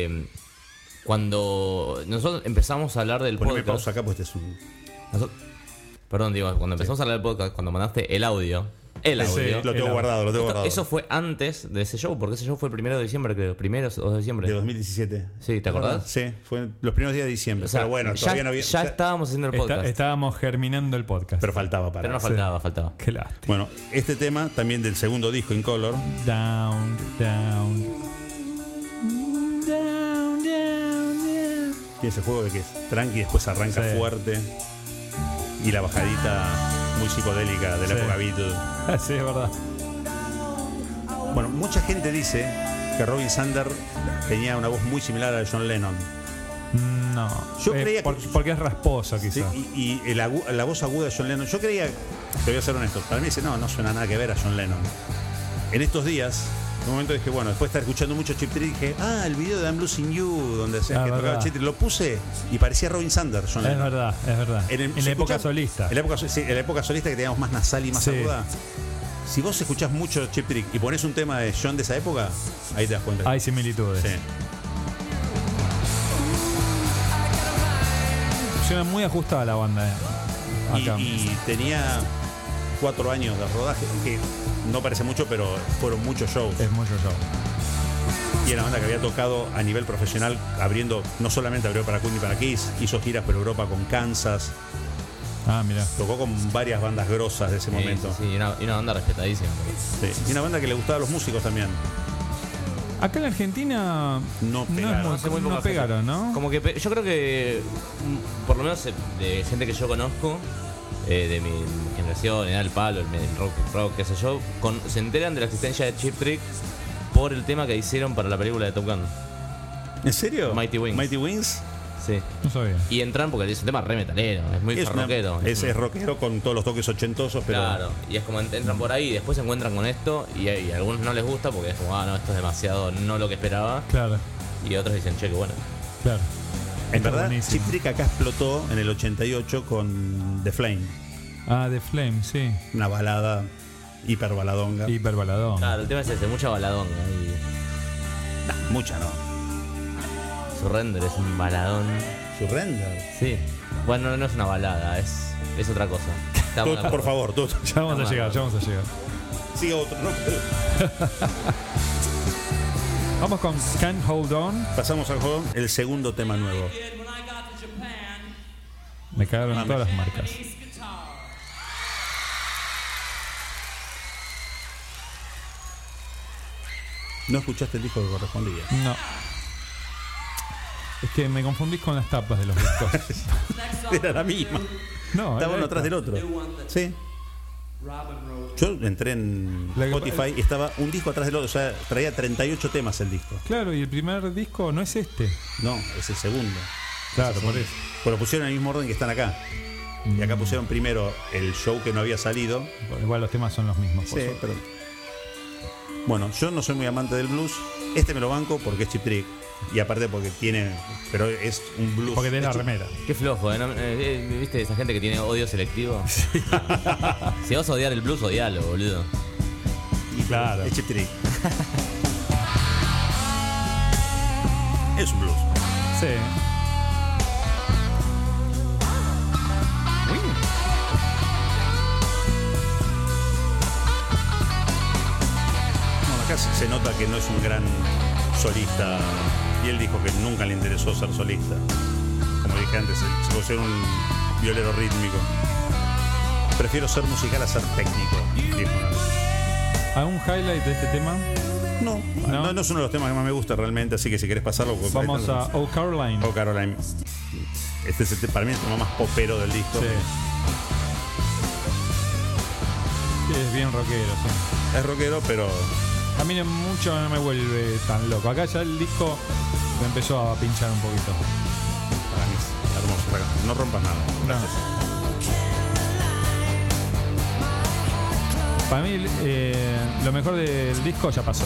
Cuando nosotros empezamos a hablar del Poneme podcast. pausa acá, pues este es un. Perdón, digo, cuando empezamos a hablar del podcast, cuando mandaste el audio. El Sí, audio. Lo tengo Era- guardado, lo tengo Esto- guardado. eso fue antes de ese show, porque ese show fue el 1 de diciembre, creo. 1 o 2 de diciembre. De 2017. Sí, ¿te acordás? Sí, fue los primeros días de diciembre. O sea, pero bueno, ya, todavía no había. ya estábamos haciendo el podcast. Estábamos germinando el podcast. Pero faltaba para. pero no faltaba. Qué lástima. Bueno, este tema también del segundo disco, In Color, Down, down. Down, down, down. tiene ese juego de que es tranqui, después arranca Sí. fuerte. Y la bajadita muy psicodélica de la Sí. época Beatles. Sí, es verdad. Bueno, mucha gente dice que Robin Zander tenía una voz muy similar a la de John Lennon. No. Yo creía que- porque es rasposo, ¿Sí? quizás. Y la voz aguda de John Lennon, yo creía, te voy a ser honesto, para mí dice, no suena nada que ver a John Lennon. En estos días, en un momento dije, bueno, después de estar escuchando mucho Chip Trick, dije, el video de I'm Losing You, donde que tocaba verdad. Chip Trick, lo puse y parecía Robin Zander, John Es Lennon. verdad, es verdad. En se la época escucha- solista. En la época, sí, en la época solista que teníamos más nasal y más Sí. aguda. Si vos escuchás mucho Chip Trick y pones un tema de John de esa época, ahí te das cuenta. Hay similitudes. Sí. funciona muy ajustada la banda acá. Y tenía 4 años de rodaje, que no parece mucho, pero fueron muchos shows. Es mucho show. Y era una banda que había tocado a nivel profesional, no solamente abrió para Queen y para Kiss, hizo giras por Europa con Kansas, Ah, mira. tocó con varias bandas grosas de ese momento. Sí, y una banda respetadísima. Sí. Y una banda que le gustaba a los músicos también. Acá en Argentina No pegaron. no pegaron, ¿no? Como que yo creo que, por lo menos de gente que yo conozco, de mi generación, el palo, el rock, qué sé yo, se enteran de la existencia de Cheap Trick por el tema que hicieron para la película de Top Gun. ¿En serio? Mighty Wings. Mighty Wings. Sí. No sabía. Y entran porque es un tema re metalero, es muy rockero. Es rockero con todos los toques ochentosos, pero Claro, y es como entran por ahí y después se encuentran con esto y a algunos no les gusta porque es como, no, esto es demasiado, no lo que esperaba. Claro, Y otros dicen, che, qué bueno. claro. en Está verdad buenísimo. Cheap Trick acá explotó en el 88 con The Flame, Ah, The Flame, sí. una balada hiper baladonga. Hiper baladón. Claro, el tema es ese, mucha baladonga. Y Mucha, ¿no? Surrender es un baladón. Surrender. Sí. Bueno, no es una balada, es otra cosa. Estamos de Por acuerdo. favor, tú. Ya vamos a llegar, ya vamos a llegar. Siga otro, ¿no? Vamos con Can't Hold On. Pasamos al juego, el segundo tema nuevo. When I got to Japan, Me cagaron Mames. todas las marcas. bass guitar. No escuchaste el disco que correspondía. No. Es que me confundís con las tapas de los discos. Next song Era la misma. No, Estaba era uno atrás del otro. new one that Sí. Robin wrote. Yo entré en La que- Spotify y estaba un disco atrás del otro. O sea, traía 38 temas el disco. Claro, y el primer disco no es este. No, es el segundo. Claro, por eso. Pero lo pusieron en el mismo orden que están acá. Y acá pusieron primero el show que no había salido. Igual los temas son los mismos. por Sí, suerte. pero. Bueno, yo no soy muy amante del blues. Este me lo banco porque es Cheap Trick. Y aparte porque tiene. Pero es un blues. Porque tenés la Es remera. Qué flojo, ¿eh? ¿Viste esa gente que tiene odio selectivo? Si vas a odiar el blues, odialo, boludo. Y Claro. Es Cheap Trick. Es un blues. Sí. Bueno, acá se nota que no es un gran solista. Y él dijo que nunca le interesó ser solista. Como dije antes, se puede ser un violero rítmico. Prefiero ser musical a ser técnico, dijo una vez. ¿Algún highlight de este tema? No, no es uno de los temas que más me gusta realmente, así que si querés pasarlo, pues, Vamos a Oh Caroline. Oh Caroline. Este es para mí el tema más popero del disco. Sí. Sí, es bien rockero, sí. Es rockero, pero A mí mucho no me vuelve tan loco. Acá ya el disco me empezó a pinchar un poquito. para mí es hermoso. No rompas nada. Gracias. Para mí lo mejor del disco ya pasó.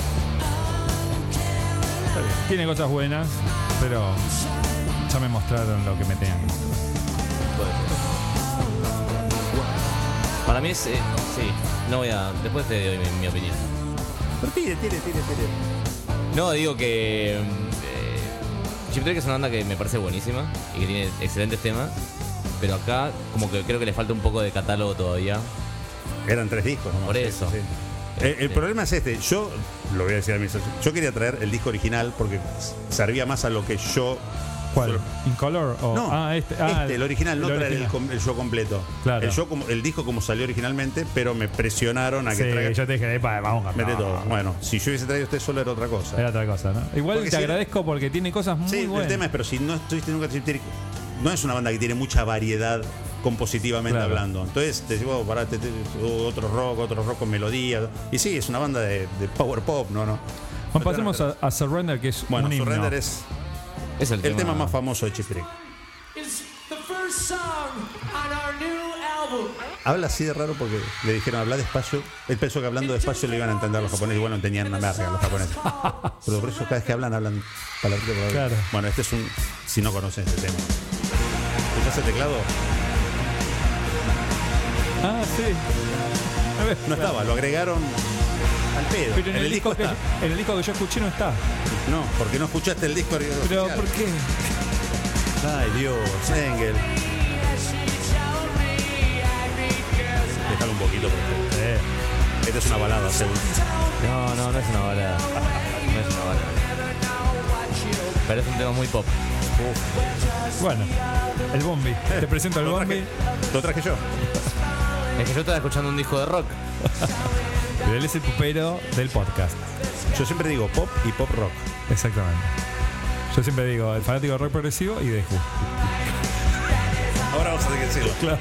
Está bien. Tiene cosas buenas, pero ya me mostraron lo que me tenían que mostrar. Para mí es. Sí, no voy a. Después te doy mi opinión. Pero tire. No, digo que. Cheap Trick es una banda que me parece buenísima y que tiene excelentes temas. Pero acá, como que creo que le falta un poco de catálogo todavía. Eran 3 discos, ¿no? Por eso. Sí. El problema es este. Yo lo voy a decir a mí. Yo quería traer el disco original porque servía más a lo que yo. ¿Cuál? ¿In Color? O, No, este, el original, no traer original. el show completo. Claro. El disco como salió originalmente, pero me presionaron a que Sí, traiga. yo te dije, "Epa, vamos a Mete no". todo. Bueno, si yo hubiese traído usted solo era otra cosa. Era otra cosa, ¿no? Igual Porque te si- agradezco porque tiene cosas muy Sí, buenas. el tema es, pero si no estuviste nunca Cheap Trick, no es una banda que tiene mucha variedad compositivamente Claro. hablando. Entonces te digo, pará, otro rock con melodía. Y sí, es una banda de power pop, ¿no? Bueno, pasemos a Surrender, que es Bueno, un himno. Surrender es Es el tema más famoso de Cheap Trick. It's the first song on our new album. Habla así de raro porque le dijeron habla despacio. Él pensó que hablando despacio le iban a entender los japoneses. Igual no entendían una merda los japoneses. Pero por eso cada vez que hablan palabrita por Claro. Bueno, este es un. Si no conocen este tema. ¿Escuchás el teclado? Ah, sí. A ver, No estaba, lo agregaron al pedo. pero en el disco que yo escuché no está. No, porque no escuchaste el disco original. Pero ¿por qué? Ay, Dios, Engel. es una balada, seguro. No es una balada. No es una balada. Pero es un tema muy pop. Bueno, el Bombi. Te presento al Bombi. Lo traje yo. Es que yo estaba escuchando un disco de rock. Pero él es el pupero del podcast. Yo siempre digo pop y pop rock. Exactamente. Yo siempre digo el fanático de rock progresivo y de Who. Ahora vamos a tener que decirlo. Claro.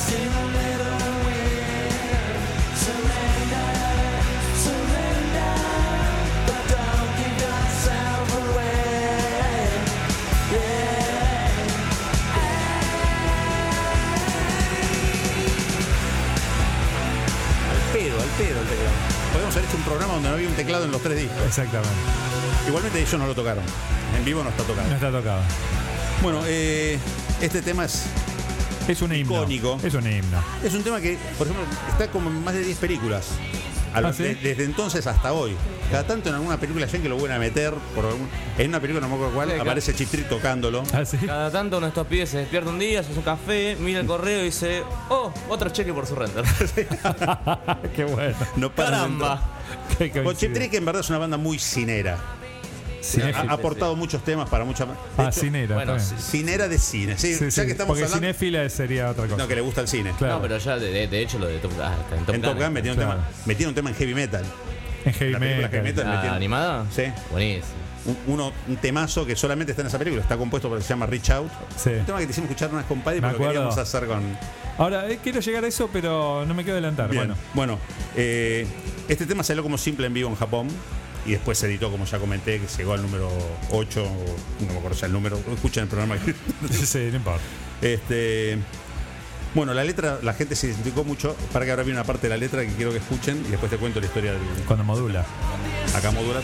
Al pedo. Podemos haber hecho un programa donde no había un teclado en los 3 discos. Exactamente. Igualmente ellos no lo tocaron. En vivo no está tocado. No está tocado. Bueno, este tema es un himno. icónico. Es un himno. Es un tema que, por ejemplo, está como en más de 10 películas. ¿Sí? Desde entonces hasta hoy. Cada tanto en alguna película ya que lo vuelven a meter. En una película, no me acuerdo cuál, Sí, aparece Cheap Trick tocándolo. ¿Sí? Cada tanto uno de estos pibes se despierta un día, se hace un café, mira el correo y dice, oh, otro cheque por su render. Qué bueno. No para de Caramba. Qué entrar. Bueno, Cheap Trick en verdad es una banda muy cinera. Cinéfilo. Ha aportado muchos temas para muchas. Cinera. bueno, está bien. Cinera de cine. Sí, Sí, ya que estamos porque hablando. cinéfila sería otra cosa. No, que le gusta el cine. Claro. No, pero ya de hecho lo de Top Gun. En Top Gun metieron, Claro. un tema en heavy metal. En heavy La película metal. heavy metal. metieron- ¿Animada? Sí. Buenísimo. Un temazo que solamente está en esa película. Está compuesto por, se llama Reach Out. Sí. Un tema que te hicimos escuchar unas compadres Me porque lo acuerdo. queríamos hacer con. Ahora, quiero llegar a eso, pero no me quiero adelantar. Bien. Bueno, Este tema salió como simple en vivo en Japón y después se editó, como ya comenté, que llegó al número 8, no me acuerdo ya el número, escuchen el programa. sí, no importa. Bueno, la letra, la gente se identificó mucho, para que ahora viene una parte de la letra que quiero que escuchen y después te cuento la historia del. Cuando modula. Acá modula.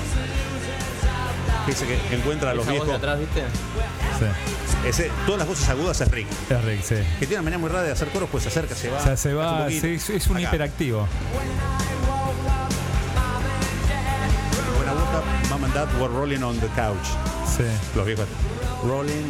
Dice que encuentra a los Esa voz de viejos. atrás, ¿viste? Sí. Todas las voces agudas es Rick, Es Rick, sí. que tiene una manera muy rara de hacer coros, pues se acerca, se va. O sea, se hace un va, poquito. es un Acá. hiperactivo. Buena boca, Mom and Dad were rolling on the couch. Sí. Los viejos. Rolling.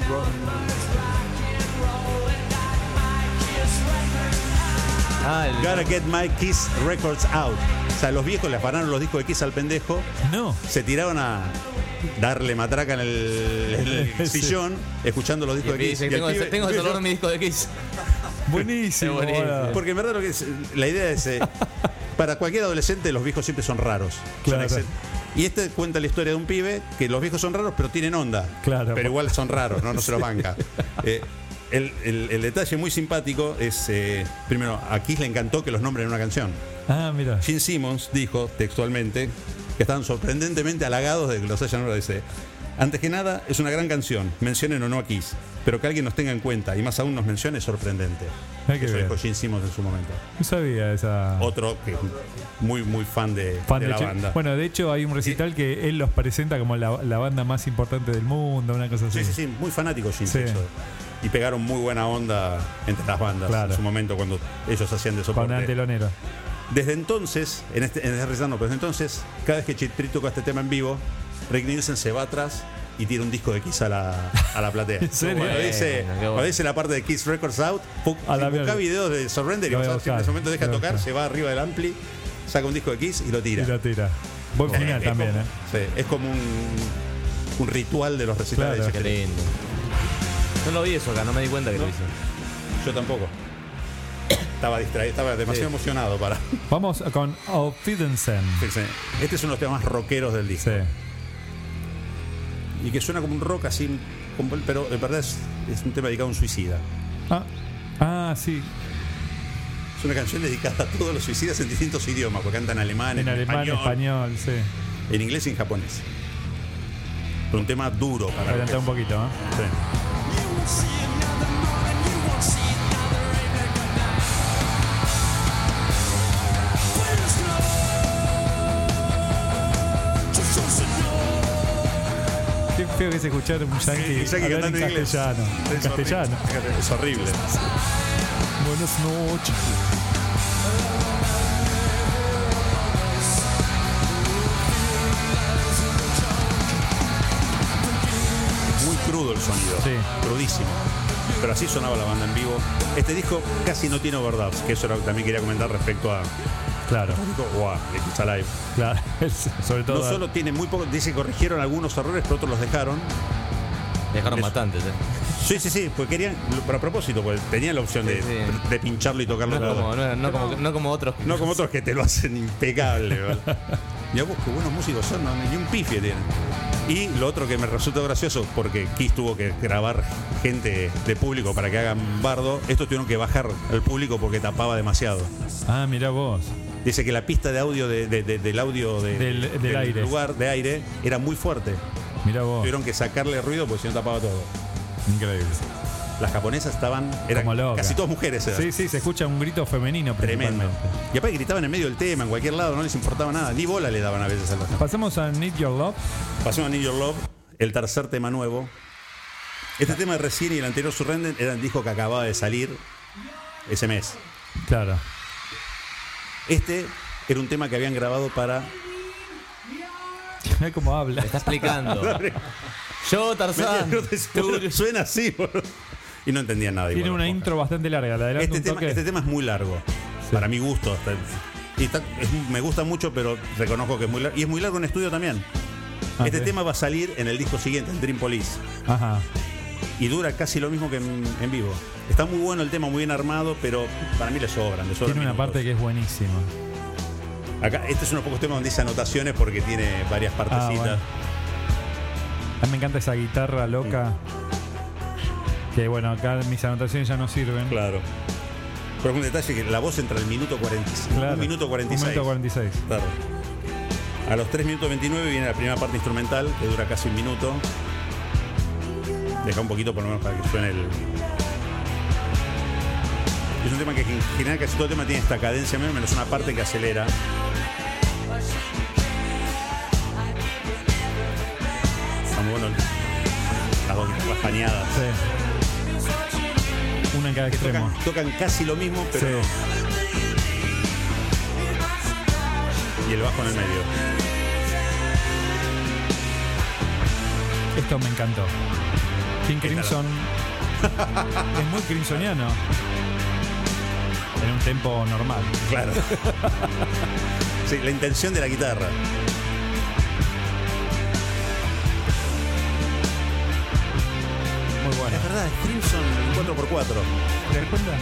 Gotta get my Kiss records out. O sea, los viejos le afanaron los discos de Kiss al pendejo, No. se tiraron a darle matraca en el Sí. sillón, escuchando los Y discos de Kiss. dice, Y el tengo pibe- el dolor de mi disco de Kiss. Buenísimo. Es buenísimo. ahora. Porque en verdad lo que es, la idea es, para cualquier adolescente los viejos siempre son raros. Claro. Y este cuenta la historia de un pibe que los viejos son raros pero tienen onda. Claro. Pero igual son raros, no se los banca. El detalle muy simpático es, primero, a Kiss le encantó que los nombren en una canción. Ah, mira. Gene Simmons dijo textualmente que estaban sorprendentemente halagados de que los hayan nombrado. Dice, antes que nada, es una gran canción, mencionen o no a Kiss, pero que alguien nos tenga en cuenta y más aún nos mencione es sorprendente. Ay, qué Eso bien. dijo Gene Simmons en su momento. No sabía esa. Otro que es muy fan de la Che- banda. Bueno, de hecho hay un recital que él los presenta como la banda más importante del mundo, una cosa así. Sí, muy fanático Gene Sí. Simmons. Y pegaron muy buena onda entre las bandas Claro. en su momento cuando ellos hacían de Con soporte. el telonero. Desde entonces, en este recital no, pero desde entonces, cada vez que Cheap Trick toca este tema en vivo, Rick Nielsen se va atrás y tira un disco de Kiss a la platea. ¿En serio? Cuando dice, Bueno, qué bueno. cuando dice la parte de Kiss Records Out, A la busca mierda. videos de Surrender y Lo voy a en ese buscar, momento deja lo voy a tocar, buscar. se va arriba del ampli, saca un disco de Kiss y lo tira. Tira. Buen final Es también, como, ¿eh? sí, es como un ritual de los recitales. Claro. Qué lindo. No lo vi eso acá, no me di cuenta que lo hizo. Yo tampoco. Estaba distraído, estaba demasiado emocionado para. Vamos con Auf Wiedersehen. Fíjense, este es uno de los temas más rockeros del disco. Sí. Y que suena como un rock así, pero en verdad es un tema dedicado a un suicida. Sí. Es una canción dedicada a todos los suicidas en distintos idiomas, porque canta en alemán, En alemán, español, sí. en inglés y en japonés. Pero un tema duro para Adelantá un poquito, ¿eh? Sí. Qué feo que es escuchar un yankee Yankee hablar en cantando en inglés. castellano. En Es castellano. horrible. Es horrible. Buenas noches. Muy crudo el sonido. Sí. Crudísimo. Pero así sonaba la banda en vivo. Este disco casi no tiene overdubs, que eso era lo que también quería comentar respecto a Claro, el disco Wow, de Kiss Alive. claro. Sobre todo. No solo tiene muy poco, dice que corrigieron algunos errores, pero otros los dejaron. Dejaron Eso. bastantes, Sí, pues querían, pero a propósito, pues tenían la opción de, Sí, sí. de pincharlo y tocarlo. No como otros. No como otros que te lo hacen impecable, ¿verdad? Mirá vos, qué buenos músicos son, no, ni un pifie tienen. Y lo otro que me resulta gracioso, porque Kiss tuvo que grabar gente de público para que hagan bardo, estos tuvieron que bajar al público porque tapaba demasiado. Ah, mirá vos. Dice que la pista de audio del audio Del aire. lugar de aire era muy fuerte. Mirá vos. Tuvieron que sacarle ruido porque si no tapaba todo. Increíble. Las japonesas eran Como locas. casi todas mujeres. Eran. Sí, se escucha un grito femenino Tremendo. principalmente. Y aparte gritaban en medio del tema, en cualquier lado, no les importaba nada. Ni bola le daban a veces a los temas. Pasemos a Need Your Love. Pasamos a Need Your Love, el tercer tema nuevo. Este tema de recién y el anterior Surrender era el disco que acababa de salir ese mes. Claro. Este era un tema que habían grabado para... Mirá cómo habla. Me está explicando. Yo, Tarzán. Suena así, boludo. Y no entendían nada. Tiene igual, una ojo. intro bastante larga. Le adelanto un toque. Este tema es muy largo, Sí. para mi gusto. Me gusta mucho, pero reconozco que es muy largo. Y es muy largo en estudio también. Ah, Este sí. tema va a salir en el disco siguiente, el Dream Police. Ajá. Y dura casi lo mismo que en vivo. Está muy bueno el tema, muy bien armado, pero para mí le sobran. Tiene una minutos. parte que es buenísima. Acá, este es uno de los pocos temas donde dice anotaciones porque tiene varias partecitas. Bueno. A mí me encanta esa guitarra loca. Que bueno, acá mis anotaciones ya no sirven. Claro. Pero es un detalle que la voz entra al minuto 45. Claro. 1 minuto 46. 1 minuto 46. Claro. A los 3 minutos 29 viene la primera parte instrumental, que dura casi un minuto. Deja un poquito por lo menos para que suene el... Es un tema que en general casi todo el tema tiene esta cadencia menos una parte que acelera. Está muy bueno las dos guitarras paneadas. Sí. Una en cada extremo. Tocan casi lo mismo, pero Sí. no. Y el bajo en el medio. Esto me encantó. King Crimson es muy crimsoniano. En un tempo normal. Claro. Sí, la intención de la guitarra. Muy bueno. Es verdad, es Crimson 4x4. ¿Te das cuenta?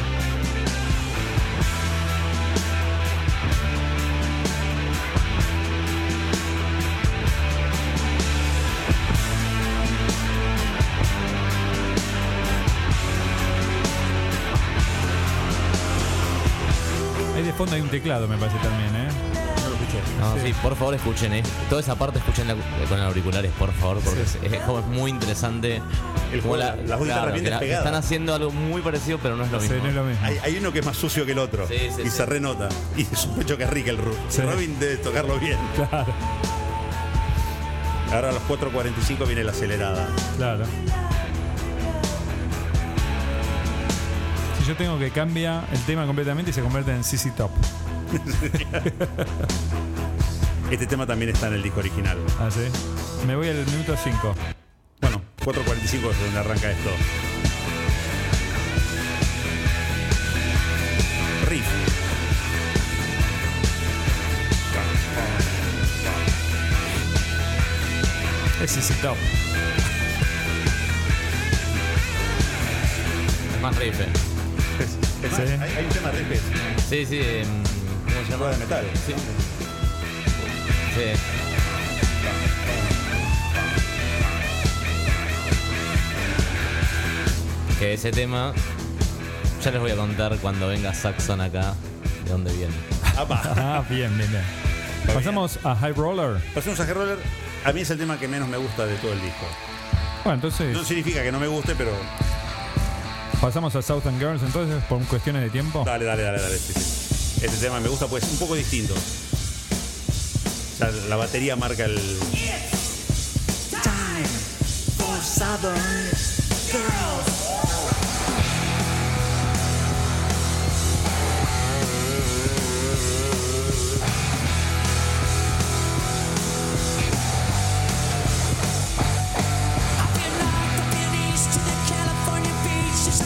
Ahí de fondo hay un teclado, me parece también, ¿eh? No lo escuché. No, sí, por favor escuchen, Toda esa parte escuchen con auriculares, por favor, porque es como es muy interesante. El Como juego, las dos guitarras bien que despegadas. están haciendo algo muy parecido, pero no es lo Sí, mismo. no es lo mismo. Hay uno que es más sucio que el otro. Sí, sí, y sí. se renota. Y sospecho que es Rick el Sí. Robin debe tocarlo bien. Claro, Ahora a los 4.45 viene la acelerada. claro. Si yo tengo que cambia el tema completamente y se convierte en CC Top. Este tema también está en el disco original. ¿Ah, sí? Me voy al minuto 5. Bueno, 4.45 es donde arranca esto. Riff. Es CC Top. Es más riff. Es más, Sí. hay un tema de riff. Sí, sí. ¿Cómo se llama? Rueda de metal. Sí. Sí. Que ese tema, ya les voy a contar cuando venga Saxon acá, de dónde viene. Apa. Ah, bien, bien, bien. Pasamos a High Roller. Pasemos a High Roller. A mí es el tema que menos me gusta de todo el disco. Bueno, entonces No significa que no me guste, pero pasamos a Southern Girls entonces por cuestiones de tiempo. dale. Sí, sí. Este tema me gusta, pues es un poco distinto. O sea, la batería marca el... East to the California beach, there's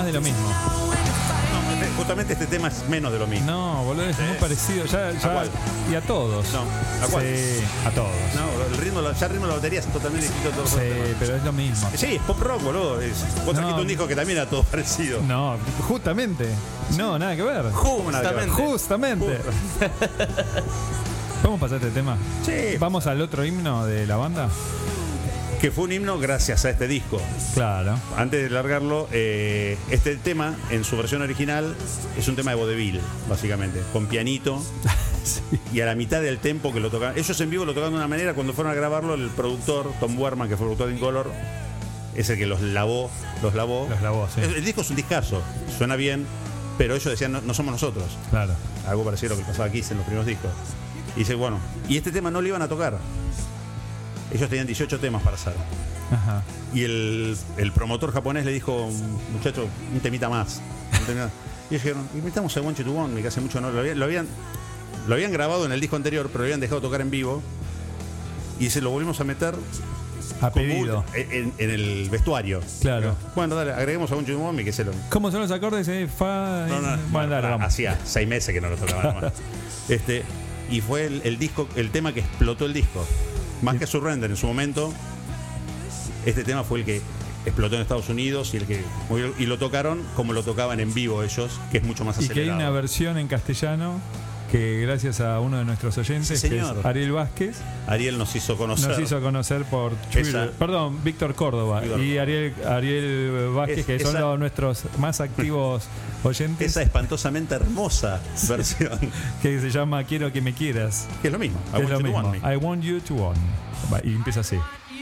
de lo mismo. No, justamente este tema es menos de lo mismo. No, boludo, es muy parecido. Ya, ¿A cuál? y a todos. No, ¿a cuál? Sí, a todos. No, el ritmo de la batería es totalmente distinto a todos los Sí, demás. pero es lo mismo. Sí, es pop rock, boludo. Vos trajiste un disco que también era todo parecido. No, justamente. No, nada que ver. Justamente. ¿Podemos pasar este tema? Sí. ¿Vamos al otro himno de la banda? Que fue un himno gracias a este disco. Claro. Antes de largarlo, este tema, en su versión original, es un tema de vodevil, básicamente, con pianito. Sí. Y a la mitad del tempo que lo tocaban. Ellos en vivo lo tocaban de una manera. Cuando fueron a grabarlo, el productor, Tom Werman, que fue productor de Incolor, es el que los lavó. Los lavó, sí. El disco es un discazo, suena bien, pero ellos decían, no somos nosotros. Claro. Algo parecido a lo que pasaba aquí en los primeros discos. Y dice, bueno, y este tema no lo iban a tocar. Ellos tenían 18 temas para hacer. Ajá. Y el promotor japonés le dijo, muchacho, un temita más. Y dijeron, invitamos a Want You to Want Me, que hace mucho no lo habían grabado en el disco anterior, pero lo habían dejado tocar en vivo. Y se lo volvimos a meter A como pedido. en el vestuario. Bueno, Dale, agreguemos a Want You to Want Me, que se lo... ¿cómo son los acordes? Fa. Bueno, dale, vamos. Hacía 6 meses que no lo tocaban nomás. Y fue el disco, el tema que explotó el disco. Más que Surrender en su momento, este tema fue el que explotó en Estados Unidos y lo tocaron como lo tocaban en vivo ellos, que es mucho más Y acelerado. que hay una versión en castellano que gracias a uno de nuestros oyentes, Sí, que es señor. Ariel Vázquez, Ariel nos hizo conocer. nos hizo conocer por Twitter. Esa- Perdón, Víctor Córdoba Víctor y Ariel Vázquez, que son nuestros más activos oyentes, Esa espantosamente hermosa versión, que se llama Quiero que me quieras. que es lo mismo. Que es lo mismo. I want you to want. Y empieza así.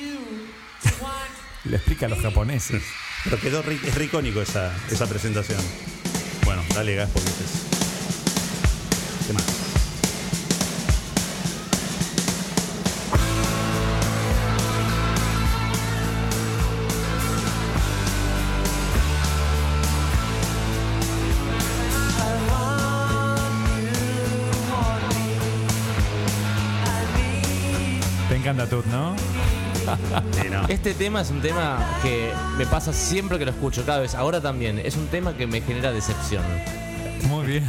Le explica a los japoneses. Pero quedó es re icónico esa presentación. Bueno, dale gas porque es... ¿Qué más? Te encanta Tut, ¿no? Sí, no. Este tema es un tema que me pasa siempre que lo escucho, cada vez. Ahora también. Es un tema que me genera decepción. Muy bien.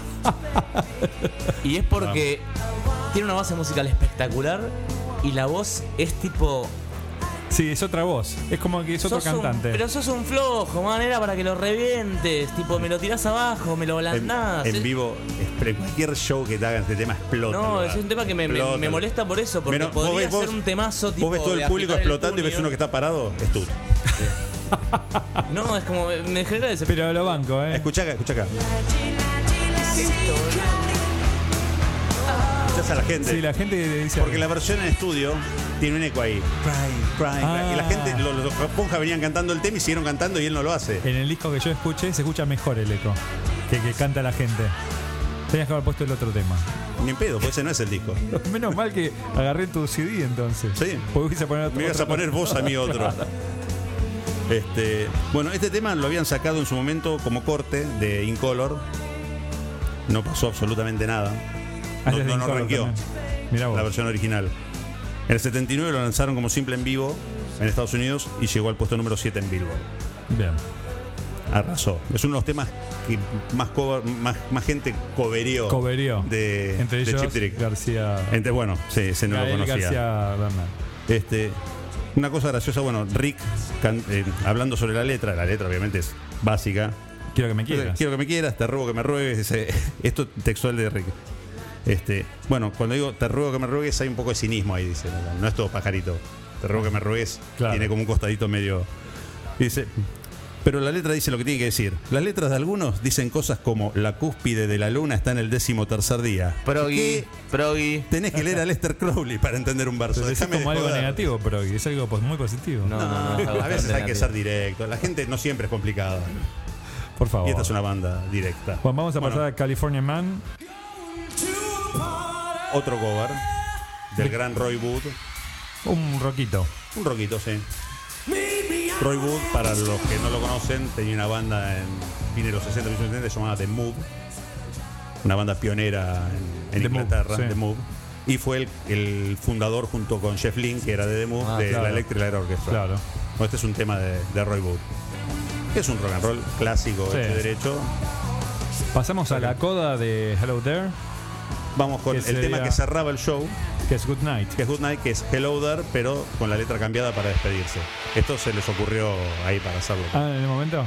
Y es porque tiene una base musical espectacular y la voz es tipo... Sí, es otra voz. Es como que es otro cantante. Pero sos un flojo, man. Era para que lo revientes. Tipo, me lo tirás abajo, me lo ablandás. En vivo, cualquier show que te hagan este tema explota. No, el es lugar. un tema que me Explota. molesta por eso. Porque Menos- podría vos ser un temazo tipo. Vos ves todo de el público agitar el explotando y ves puño. uno que está parado, es tú. No, es como. Me genera decepción. Pero lo banco, ¿eh? Escuchá acá. Escuchás a la gente. Sí, la gente dice. Porque la versión en estudio tiene un eco ahí. Crying. Y la gente, los Ponja venían cantando el tema y siguieron cantando y él no lo hace. En el disco que yo escuché se escucha mejor el eco que canta la gente. Tenías que haber puesto el otro tema. Ni en pedo, pues ese no es el disco. Menos mal que agarré tu CD entonces. Sí. Porque ibas a poner otro- Me ibas a poner vos a mí otro. Bueno, este tema lo habían sacado en su momento como corte de Incolor. No pasó absolutamente nada. Antes de No Incolor ranqueó también. Mirá vos. la versión original. En el 79 lo lanzaron como simple en vivo en Estados Unidos y llegó al puesto número 7 en Billboard. Bien. Arrasó. Es uno de los temas que más gente coverió Coverió. de Entre ellos Cheap Trick. García. Bueno, sí, ese no Gael lo conocía. García Bernal. Una cosa graciosa, bueno, Rick hablando sobre la letra obviamente es básica. Quiero que me quieras. Quiero que me quieras, te ruego que me ruegues. Esto textual de Rick. Bueno, cuando digo te ruego que me ruegues, hay un poco de cinismo ahí, dice. No es todo pajarito. Te ruego que me ruegues. Claro. Tiene como un costadito medio. Dice. Pero la letra dice lo que tiene que decir. Las letras de algunos dicen cosas como la cúspide de la luna está en el 13º día. Proggy. Tenés que leer a Lester Crowley para entender un verso. Pero es Déjame como de algo joder. negativo, pero es algo muy positivo. No. A veces hay que negativo. ser directo. La gente no siempre es complicada. Por favor. Y esta es una banda directa. Juan, vamos a Bueno, pasar a California Man. otro cover del gran Roy Wood. Un roquito. Un rockito, sí. Roy Wood, para los que no lo conocen, tenía una banda en fines de los 60 y 70 llamada The Moog. Una banda pionera en The Moog, Inglaterra, sí. The Moog. Y fue el fundador junto con Jeff Lynne, que era de The Moog, de claro. la Electric Light Orchestra. Claro. Bueno, este es un tema de Roy Wood. Es un rock and roll clásico, Sí. hecho derecho. Pasamos a la coda de Hello There, Vamos con Que el sería- tema que cerraba el show, que es Good Night. que es Good Night, que es Hello There, pero con la letra cambiada para despedirse. Esto se les ocurrió ahí para hacerlo. Ah, en el momento.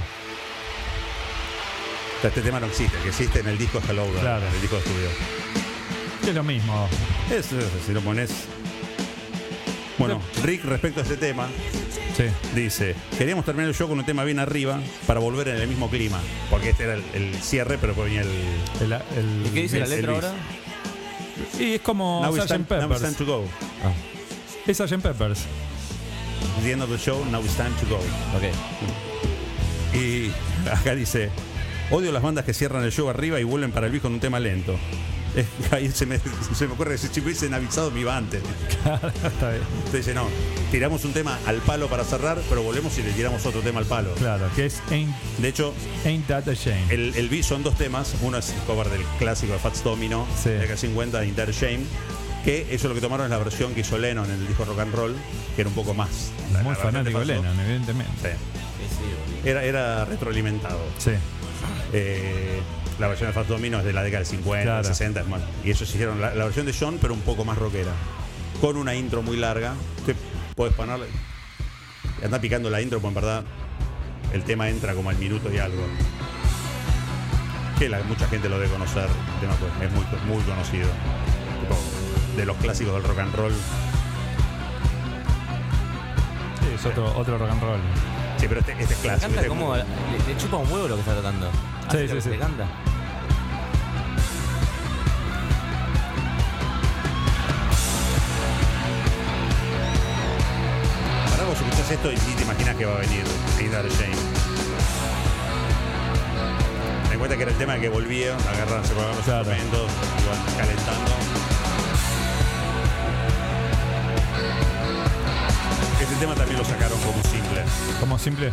Este tema no existe, el que existe en el disco es Hello There, Claro. el disco de estudio. Que es lo mismo. Si lo pones. Bueno, Rick, respecto a este tema, Sí. dice: queríamos terminar el show con un tema bien arriba para volver en el mismo clima. Porque este era el cierre, pero después venía el. ¿Y qué dice la el letra bis. ahora? Y es como Now it's Sgt. time, now it's time Peppers. to go. Es Sgt. Peppers. The end of the show, now it's time to go. Ok. Y acá dice: odio las bandas que cierran el show arriba y vuelven para el bis con un tema lento. Ahí se me ocurre decir: si me hubiesen avisado me iba antes. Está bien. Entonces dice: no, tiramos un tema al palo para cerrar, pero volvemos y le tiramos otro tema al palo. Claro, que es De hecho, Ain't That a Shame. el bis son dos temas. Uno es el cover del clásico de Fats Domino, Sí. de la 50, Ain't That a Shame. Que eso lo que tomaron es la versión que hizo Lennon en el disco Rock and Roll, que era un poco más. la Muy versión fanático de pasó. Lennon, evidentemente. Sí. Sí, sí, boludo. Era retroalimentado. Sí. La versión de Fats Domino es de la década del 50, Claro. 60. Es más. Y eso hicieron la versión de John, pero un poco más rockera. Con una intro muy larga. Que puedes ponerle. Anda picando la intro, porque en verdad el tema entra como al minuto y algo. Que mucha gente lo debe conocer. El tema pues, es muy conocido. Tipo, de los clásicos del rock and roll. Sí, es otro rock and roll. Sí, pero este es Me clásico. encanta este es cómo muy- le chupa un huevo lo que está tocando. Sí, Hace sí, lo que sí. le canta. Ahora vos escuchás esto y ni te imaginas que va a venir Ain't That a Shame. Me di cuenta que era el tema que volvía, agarran, se colocaban los Claro. instrumentos, iban calentando. Este tema también lo sacaron como simple. Como simple.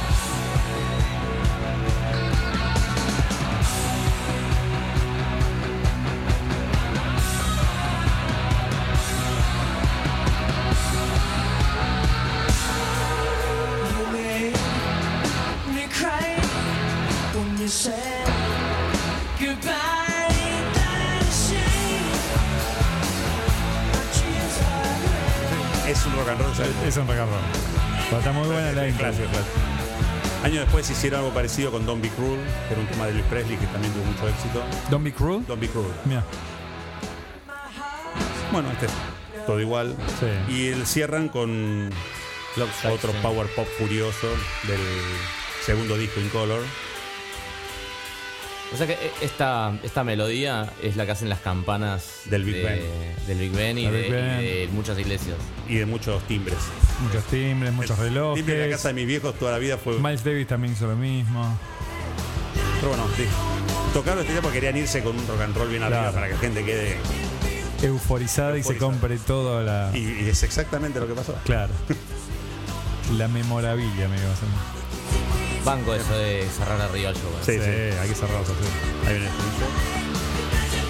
You made me cry when you said goodbye. That shame. Our tears are red. Es un rock and roll. Es un rock and roll. Pero está muy buena la intro. Clásico, clásico. Años después hicieron algo parecido con Don't Be Cruel, que era un tema de Elvis Presley que también tuvo mucho éxito. Don't Be Cruel. Don't Be Cruel. Mira. Bueno, este es todo igual. Sí. Y el cierran con Clock Strike, otro sí. power pop furioso del segundo disco In Color. O sea que esta melodía es la que hacen las campanas Del Big Ben. Del Big Ben y Del de, Big Ben. y de muchas iglesias. Y de muchos timbres. Muchos timbres, muchos El relojes. timbre de la casa de mis viejos toda la vida fue. Miles Davis también hizo lo mismo. Pero bueno, sí. Tocaron este tema porque querían irse con un rock and roll bien arriba Claro. para que la gente quede. Euforizada y se Euforizada. compre toda la. Y es exactamente lo que pasó. Claro. La memorabilia, me iba a hacer. Banco eso de cerrar arriba el show. ¿eh? Sí, sí. hay que cerrarlo así. Ahí viene el estribillo.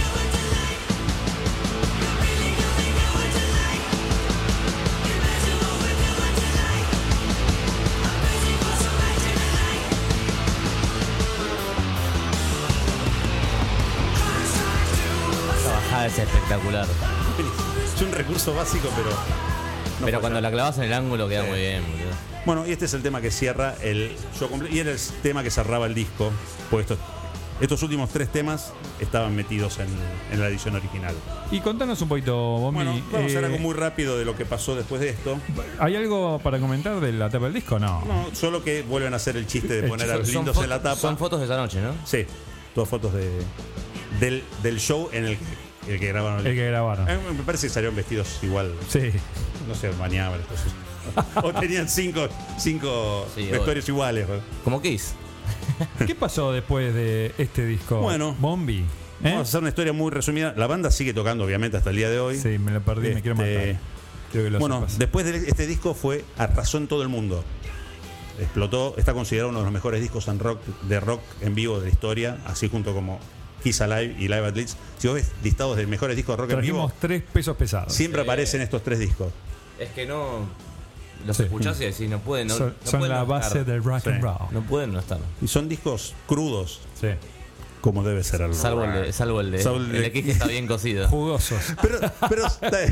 Esa bajada es espectacular. Es un recurso básico, pero. no Pero falla. cuando la clavas en el ángulo queda Sí. muy bien, boludo. Bueno, y este es el tema que cierra el show completo. Y era el tema que cerraba el disco. Pues estos últimos tres temas estaban metidos en la edición original. Y contanos un poquito, Bombi. Bueno, vamos a hacer algo muy rápido de lo que pasó después de esto. ¿Hay algo para comentar de la tapa del disco? No. No, solo que vuelven a hacer el chiste de El poner a chiste. los lindos en la tapa. Son fotos de esa noche, ¿no? Sí, todas fotos del show en el que grabaron. El que grabaron. Me parece que salieron vestidos igual. Sí. No sé, bañaban. O tenían cinco Sí, vestuarios iguales. Como Kiss. ¿Qué pasó después de este disco? Bueno. Bombi. Vamos a hacer una historia muy resumida. La banda sigue tocando, obviamente, hasta el día de hoy. Sí, me lo perdí, me quiero matar. Quiero que lo Bueno, sepas. después de este disco arrasó en todo el mundo. Explotó, está considerado uno de los mejores discos de rock en vivo de la historia, así junto como Kiss Alive y Live at Leeds. Si vos ves listados de mejores discos de rock en vivo, Trajimos 3 pesos pesados. siempre Sí. aparecen estos tres discos. Es que no los Sí. escuchás y decís, no pueden no, son no son pueden la no base estar. del rock Sí. and roll. No pueden no estar. Y son discos crudos, Sí. como debe ser el Salvo rock. el de Salvo el de- el de Kiss que está bien cocido. Jugosos. Pero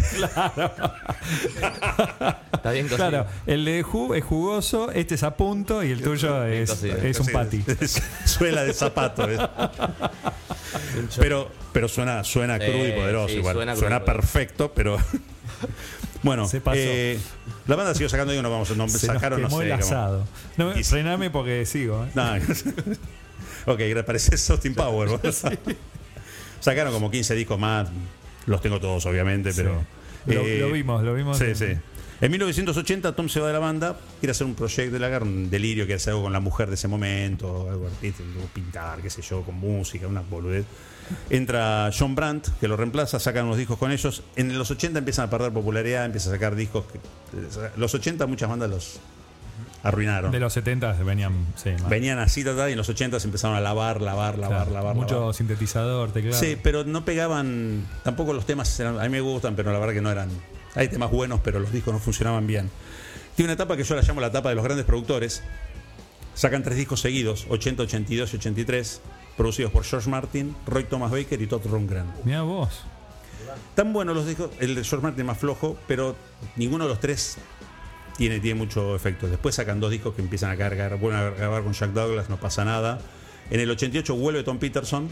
Está bien cocido. Claro, el de Who es jugoso, este es a punto y el tuyo Bien es cocido. un sí, patty. suela de zapato. Pero suena crudo y poderoso. sí, igual. suena Suena, crudo y poderoso. perfecto, pero bueno, Se pasó. la banda siguió sacando, digo, no vamos, no Se sacaron, nos no quemó sé. el cómo- asado. No, Y- frename porque sigo. No. Ok, parece Austin Power. ¿no? Sacaron como 15 discos más. Los tengo todos, obviamente, pero. Lo vimos. Sí, sí. En 1980 Tom se va de la banda, quiere hacer un proyecto de la guerra, un delirio, quiere hacer algo con la mujer de ese momento, algo artístico, pintar, qué sé yo, con música, una boludez. Entra John Brandt, que lo reemplaza, sacan unos discos con ellos. En los 80 empiezan a perder popularidad, empiezan a sacar discos. Los 80 muchas bandas los arruinaron. De los 70 venían, sí, más. Venían así, y en los 80 se empezaron a lavar. Mucho lavar. sintetizador, teclado. Sí, pero no pegaban. Tampoco los temas a mí me gustan, pero la verdad que no eran. Hay temas buenos, pero los discos no funcionaban bien. Tiene una etapa que yo la llamo la etapa de los grandes productores. Sacan 3 discos seguidos, 80, 82 y 83, producidos por George Martin, Roy Thomas Baker y Todd Rundgren. Mirá vos. Tan buenos los discos, el de George Martin más flojo, pero ninguno de los 3 tiene mucho efecto. Después sacan 2 discos que empiezan a cargar, vuelven a grabar con Jack Douglas, no pasa nada. En el 88 vuelve Tom Peterson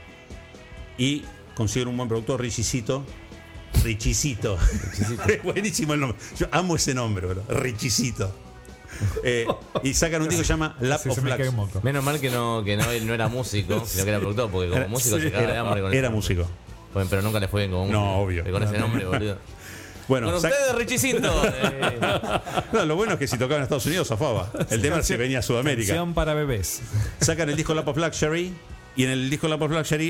y consiguen un buen productor, Richicito. Buenísimo el nombre. Yo amo ese nombre, bro. Richicito. Y sacan un disco que se llama Lap Sí, of se me cae un Blacks. moco. Menos mal que él no era músico, sino que era productor, porque como músico se caga de hambre con Era ese músico. nombre. Bueno, pero nunca le fue bien como músico. No, obvio. Con ese nombre, boludo. Bueno, Con ustedes, Richicito. no, lo bueno es que si tocaba en Estados Unidos zafaba. El tema es si venía a Sudamérica. Canción para bebés. Sacan el disco Lap of Luxury y en el disco Lap of Luxury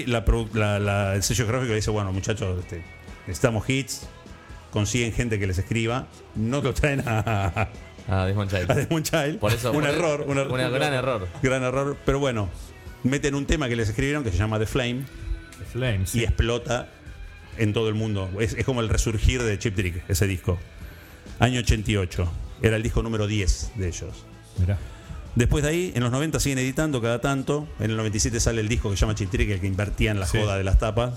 el sello gráfico le dice, bueno, muchachos, necesitamos hits, consiguen gente que les escriba, no lo traen a Desmond Child. Desmond Child. Por eso. un por error, un gran error. Gran error, pero bueno, meten un tema que les escribieron que se llama The Flame Flames. y explota en todo el mundo. Es como el resurgir de Cheap Trick, ese disco. Año 88. Era el disco número 10 de ellos. Mirá. Después de ahí, en los 90 siguen editando cada tanto. En el 97 sale el disco que se llama Cheap Trick, el que invertía en la Sí. joda de las tapas.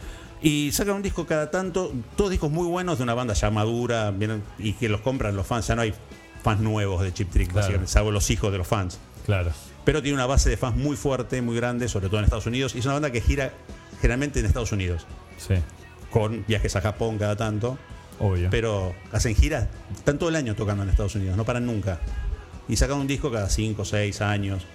Y sacan un disco cada tanto, todos discos muy buenos de una banda ya madura, vienen, y que los compran los fans. Ya no hay fans nuevos de Cheap Trick, Claro. básicamente, salvo los hijos de los fans. Claro. Pero tiene una base de fans muy fuerte, muy grande, sobre todo en Estados Unidos. Y es una banda que gira generalmente en Estados Unidos, Sí. con viajes a Japón cada tanto. Obvio. Pero hacen giras, están todo el año tocando en Estados Unidos, no paran nunca. Y sacan un disco cada 5 o 6 años.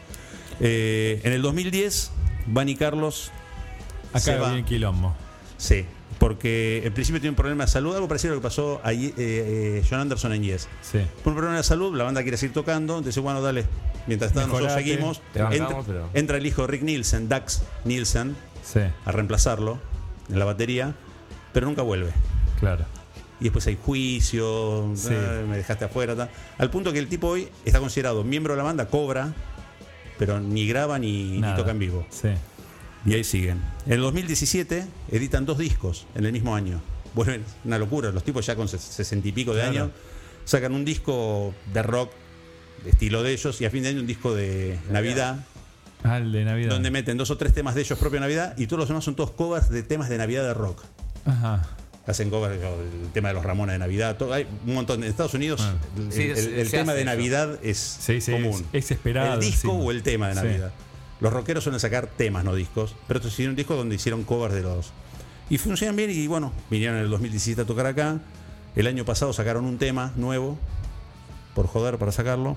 En el 2010, Van y Carlos se Acá va. viene quilombo. Sí, porque en principio tiene un problema de salud, algo parecido a lo que pasó a John Anderson en Yes. Sí. Por un problema de salud, la banda quiere seguir tocando, dice, bueno, dale, mientras tanto nosotros Mejorate. seguimos. Te bancamos, pero- Entra el hijo de Rick Nielsen, Dax Nielsen, Sí. a reemplazarlo en la batería, pero nunca vuelve. Claro. Y después hay juicio, Sí. me dejaste afuera, tal. Al punto que el tipo hoy está considerado miembro de la banda, cobra, pero ni graba ni Nada. toca en vivo. Sí. Y ahí siguen. En el 2017 editan 2 discos en el mismo año. Vuelven, una locura, los tipos ya con 60 y pico de Claro. años sacan un disco de rock de estilo de ellos y a fin de año un disco de Navidad, Ah, el de Navidad. donde meten 2 o 3 temas de ellos propio de Navidad y todos los demás son todos covers de temas de Navidad de rock. Ajá. Hacen covers del tema de los Ramones de Navidad. Hay un montón. En Estados Unidos Ah. el, Sí, el se tema hace de eso. Navidad es Sí, sí. común. Es esperado. El disco encima. o el tema de Sí. Navidad. Los rockeros suelen sacar temas, no discos. Pero estos hicieron un disco donde hicieron covers de los... Y funcionan bien y bueno, vinieron en el 2017 a tocar acá. El año pasado sacaron un tema nuevo, por joder, para sacarlo.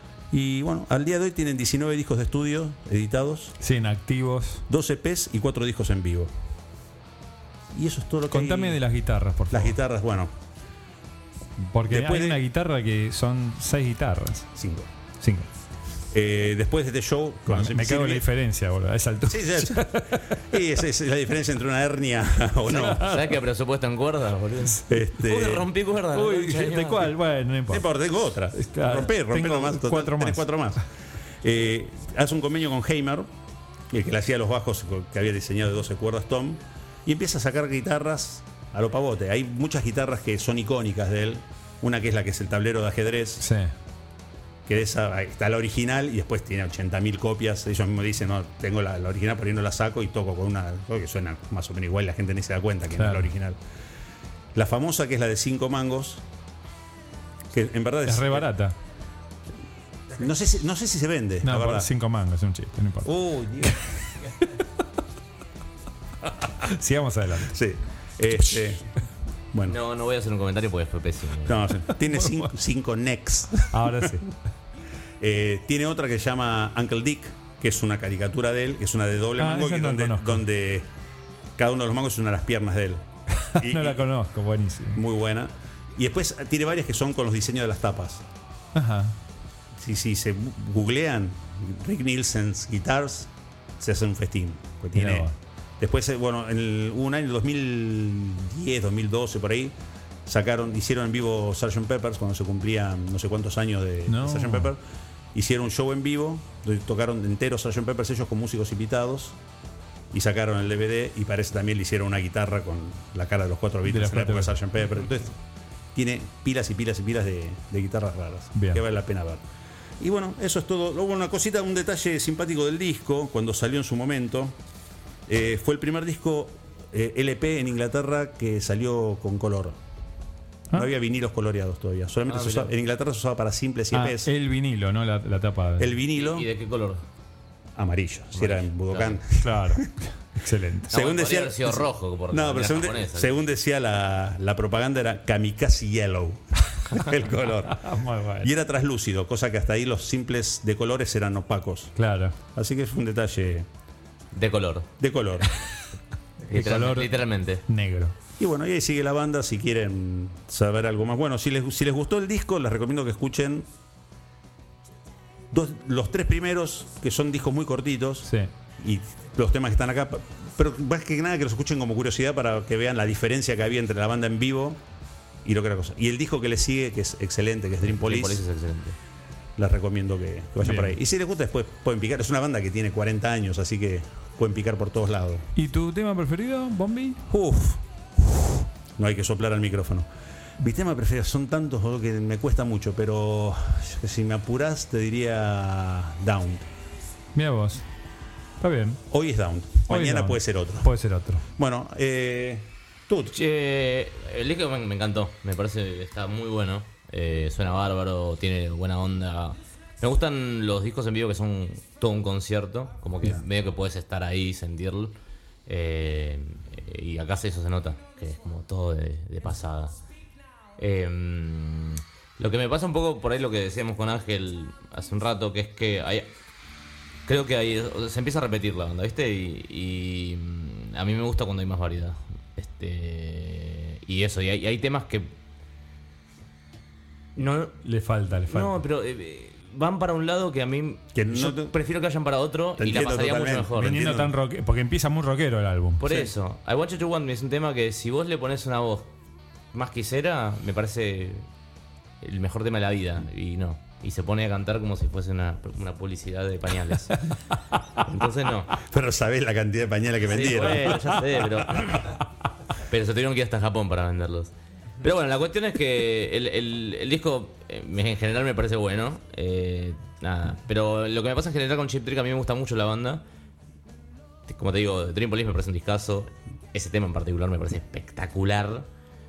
Y bueno, al día de hoy tienen 19 discos de estudio editados, Sí, en activos. 2 EPs y 4 discos en vivo. Y eso es todo lo que Contame hay. de las guitarras, por favor. Las guitarras, bueno, Porque después hay de- una guitarra que son 6 guitarras. 5. 5. Después de este show, cuando se Me cago en la sirve- diferencia, boludo. A esa altura. Sí, sí, sí. Y esa es la diferencia entre una hernia o no. ¿Sabes qué presupuesto en cuerdas, boludo? Este, Uy, rompí cuerdas. la Uy, concha de mi ¿de madre. cuál? Bueno, no no importa. importa, tengo otra. Claro, Rompé tengo nomás. Total, 4 tenés más. 4 más. Hace un convenio con Heimer, el que le hacía los bajos que había diseñado de 12 cuerdas Tom, y empieza a sacar guitarras a lo pavote. Hay muchas guitarras que son icónicas de él, Una que es el tablero de ajedrez, Sí. que de esa está la original y después tiene 80.000 copias. Ellos mismos dicen, no, tengo la original, pero ahí no la saco y toco con una que suena más o menos igual, la gente ni se da cuenta que no es la original. La famosa, que es la de 5 mangos, que en verdad Es re barata. No sé si se vende, la No, por verdad. 5 mangos, es un chiste, no importa. Uy, Dios. Sigamos adelante. Sí. Bueno. No voy a hacer un comentario porque fue pésimo. No, sí. Tiene 5 necks. Ahora sí. Tiene otra que se llama Uncle Dick, que es una caricatura de él, que es una de doble mango, esa que no la conozco. donde cada uno de los mangos es una de las piernas de él. No la conozco, buenísimo. Muy buena. Y después tiene varias que son con los diseños de las tapas. Ajá. Si se googlean Rick Nielsen's Guitars, se hace un festín. Pues Mirá tiene, vos. después, bueno, hubo un año, 2010, 2012, por ahí, hicieron en vivo Sgt. Pepper's cuando se cumplían no sé cuántos años de Sgt. Pepper. Hicieron un show en vivo, donde tocaron enteros Sgt. Pepper's ellos con músicos invitados. Y sacaron el DVD y parece también le hicieron una guitarra con la cara de los 4 Beatles en la época de Sgt. Pepper. Entonces tiene pilas y pilas y pilas de guitarras raras. Bien. Que vale la pena ver. Y bueno, eso es todo. Luego una cosita, un detalle simpático del disco, cuando salió en su momento. Fue el primer disco LP en Inglaterra que salió con color. No había vinilos coloreados todavía. Solamente en Inglaterra se usaba para simples y EPs. El vinilo, no la tapa. El vinilo ¿Y de qué color? amarillo, si era en Budokan. Claro. Excelente. Según podría decía, haber sido rojo. Por no, pero según decía la propaganda era Kamikaze Yellow, el color. Muy bueno. Y era traslúcido, cosa que hasta ahí los simples de colores eran opacos. Claro. Así que fue un detalle De color. de color. Literalmente. Negro. Y bueno, y ahí sigue la banda si quieren saber algo más. Bueno, si les gustó el disco, les recomiendo que escuchen los 3 primeros, que son discos muy cortitos. Sí. Y los temas que están acá, pero más que nada que los escuchen como curiosidad para que vean la diferencia que había entre la banda en vivo y lo que era cosa. Y el disco que le sigue, que es excelente, que es Dream Police, Police es excelente. les recomiendo que vayan Bien. por ahí. Y si les gusta, después pueden picar. Es una banda que tiene 40 años, así que pueden picar por todos lados. ¿Y tu tema preferido, Bombi? No hay que soplar al micrófono. Mi tema preferido son tantos boludo, que me cuesta mucho, pero si me apurás te diría Down. Mira vos. Está bien. Hoy es Down. Hoy Mañana Down. puede ser otro. Puede ser otro. Bueno, tú. Che, el disco me encantó. Me parece que está muy bueno. Suena bárbaro, tiene buena onda. Me gustan los discos en vivo que son todo un concierto. Como que medio que puedes estar ahí y sentirlo. Y acá eso se nota, que es como todo de pasada. Lo que me pasa un poco por ahí, lo que decíamos con Ángel hace un rato, que es que creo que se empieza a repetir la banda, ¿viste? Y a mí me gusta cuando hay más variedad. Y eso, y hay temas que no Le falta. no, pero van para un lado que a mí Que no yo te- prefiero que vayan para otro Te y la entiendo pasaría mucho totalmente. mejor. Viniendo entiendo. tan rockero, porque empieza muy rockero el álbum. Por eso, I Want You to Want Me es un tema que si vos le pones una voz más quisera, me parece el mejor tema de la vida. Y no. Y se pone a cantar como si fuese una publicidad de pañales. Entonces no. Pero sabés la cantidad de pañales que Sí, vendieron. bueno, ya sé, pero se tuvieron que ir hasta Japón para venderlos. Pero bueno, la cuestión es que el disco en general me parece bueno. Nada. Pero lo que me pasa en general con Cheap Trick, a mí me gusta mucho la banda. Como te digo, Dream Police me parece un discazo. Ese tema en particular me parece espectacular.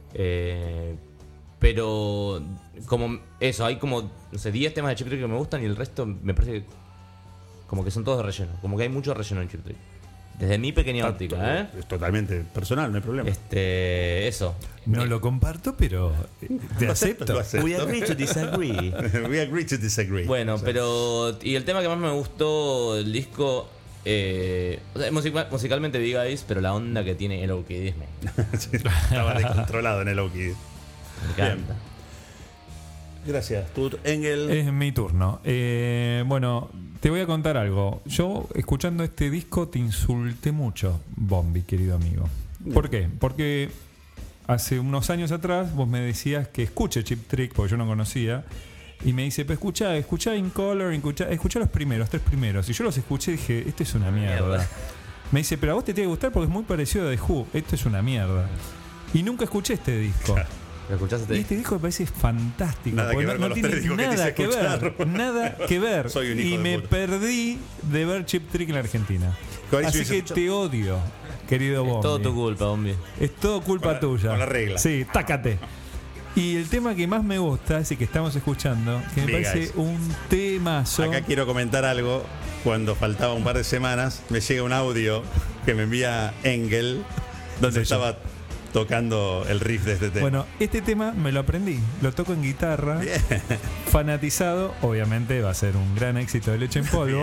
Pero como eso, hay como, no sé, 10 temas de Cheap Trick que me gustan y el resto me parece como que son todos de relleno. Como que hay mucho relleno en Cheap Trick. Desde mi pequeña óptica, Es totalmente personal, no hay problema. Eso. No lo comparto, pero te Lo acepto. acepto. We agree to disagree. We agree to disagree. Bueno, O sea, pero. Y el tema que más me gustó del disco. O sea, musicalmente Big Eyes, pero la onda que tiene el Kid me estaba descontrolado en el Oki. encanta. Gracias. Tut Engel. Es mi turno. Bueno, te voy a contar algo. Yo, escuchando este disco, te insulté mucho, Bombi, querido amigo. ¿Por qué? Porque hace unos años atrás vos me decías que escuche Cheap Trick, porque yo no conocía. Y me dice, pues escucha In Color, escucha los primeros, 3 primeros. Y yo los escuché y dije, esto es una mierda. Me dice, pero a vos te tiene que gustar porque es muy parecido a The Who. Esto es una mierda. Y nunca escuché este disco. ¿Lo escuchaste? Y este disco me parece fantástico. Nada que porque ver con no los tiene tres discos que nada quise que ver. escuchar. Nada que ver. Soy un hijo y de me puta. perdí de ver Chip Trick en la Argentina. Ahora Así sí hubiese que escuchado. te odio, querido Es Bombi. todo tu culpa, Bombi. Es todo culpa Con la- tuya. con la regla. Sí, tácate. Y el tema que más me gusta, ese que estamos escuchando, que me Big parece Eyes. un temazo. Acá quiero comentar algo. Cuando faltaba un par de semanas, me llega un audio que me envía Engel, donde Sí, yo. estaba tocando el riff de este tema. Bueno, este tema me lo aprendí. Lo toco en guitarra. Fanatizado. Obviamente va a ser un gran éxito de Leche en Polvo.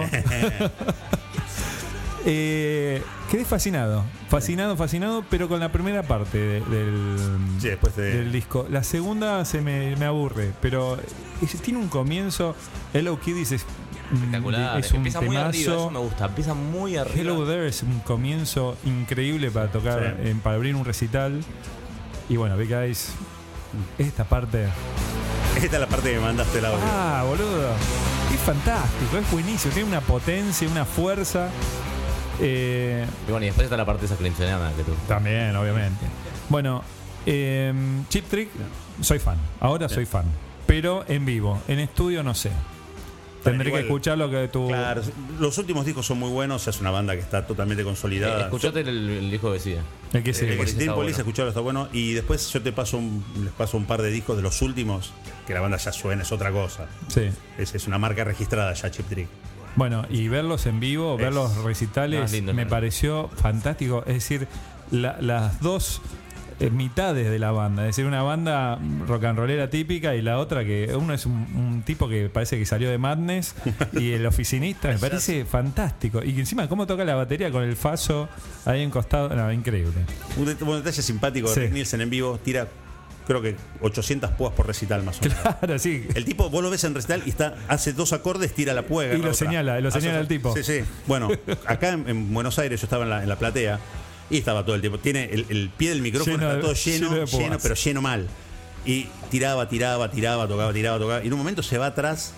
Quedé fascinado. Fascinado, pero con la primera parte del, Sí, después del disco. La segunda me aburre, pero tiene un comienzo. Hello Kitties es Espectacular. es un Empieza muy arriba, eso temazo. me gusta. Empieza muy arriba. Hello There es un comienzo increíble para tocar, Sí. para abrir un recital. Y bueno, Big Eyes, esta parte. Esta es la parte que me mandaste el audio. Ah, boludo. Es fantástico, es buenísimo. Tiene una potencia, una fuerza. Y bueno, y después está la parte esa clinchoniana que tú. También, obviamente. Bueno, Chip Trick, soy fan. Ahora soy fan. Pero en vivo. En estudio no sé. Tendré Igual, que escuchar lo que tú. Claro, los últimos discos son muy buenos. Es una banda que está totalmente consolidada. Escuchate el disco de Sia. El que sigue. El Police Steel está Police, bueno. escucharlo está bueno. Y después yo les paso un par de discos de los últimos, que la banda ya suena, es otra cosa. Sí. Es una marca registrada ya, Chip Trick. Bueno, y verlos en vivo, ver los recitales, más lindo, me claro. pareció fantástico. Es decir, las dos mitades de la banda. Es decir, una banda rock and rollera típica y la otra que uno es un tipo que parece que salió de Madness y el oficinista. Me parece fantástico. Y encima, cómo toca la batería con el faso ahí encostado. No, increíble. Un detalle simpático de Sí. Rick Nielsen en vivo, tira creo que 800 púas por recital más o menos. Claro, sí. El tipo, vos lo ves en recital y hace 2 acordes, tira la puega. Y lo señala el tipo. Sí, sí. Bueno, acá en Buenos Aires yo estaba en la platea y estaba todo el tiempo. Tiene el pie del micrófono, Lleno está de- todo lleno de lleno, púas. pero lleno mal. Y tiraba, tocaba. Y en un momento se va atrás.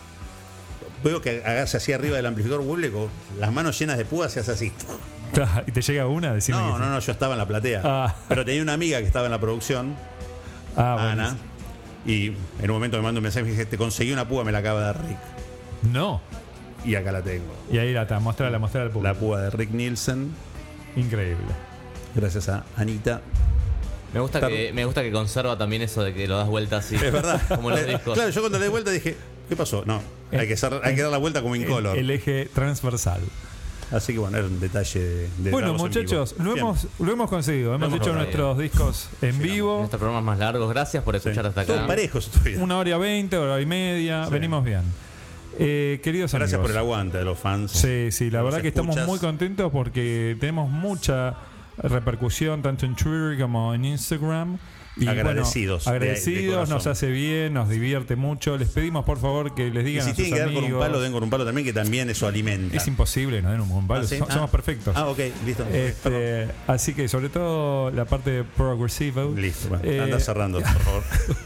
Veo que hace así arriba del amplificador, vuelve con las manos llenas de púas y hace así. Claro, y te llega una, decime que sí. No, yo estaba en la platea. Ah. Pero tenía una amiga que estaba en la producción, Ah, Ana, y en un momento me mandó un mensaje y dije, te conseguí una púa, me la acaba de dar Rick. No. Y acá la tengo. Y ahí la mostrar al público. La púa de Rick Nielsen, Increíble. gracias a Anita. Me gusta que conserva también eso de que lo das vuelta así. Es verdad. Como los discos. Claro, yo cuando le di vuelta dije, ¿qué pasó? No, hay que dar la vuelta como incolor. El eje transversal. Así que bueno, era un detalle de Bueno, darlos en muchachos, vivo. Bien. lo hemos conseguido. Hemos hemos hecho logrado. nuestros discos en vivo. Nuestros programas más largos. Gracias por escuchar hasta acá. Todos parejos estuvieron. 1 hora 20, hora y media. Sí. Venimos bien. Queridos Gracias amigos. por el aguante de los fans. Sí, sí, la Los verdad que estamos escuchas. muy contentos porque tenemos mucha repercusión tanto en Twitter como en Instagram. Y Agradecidos bueno, de agradecidos, corazón. nos hace bien, nos divierte mucho. Les pedimos por favor que les Y digan si a sus tienen que dar con un amigos. palo, den con un palo también, que también eso alimenta. Es imposible, nos den un palo. Ah, ¿sí? Somos perfectos. Ah, ok, listo. Perdón. Así que sobre todo la parte de progresivo. Listo, bueno, Eh, anda cerrando, por favor.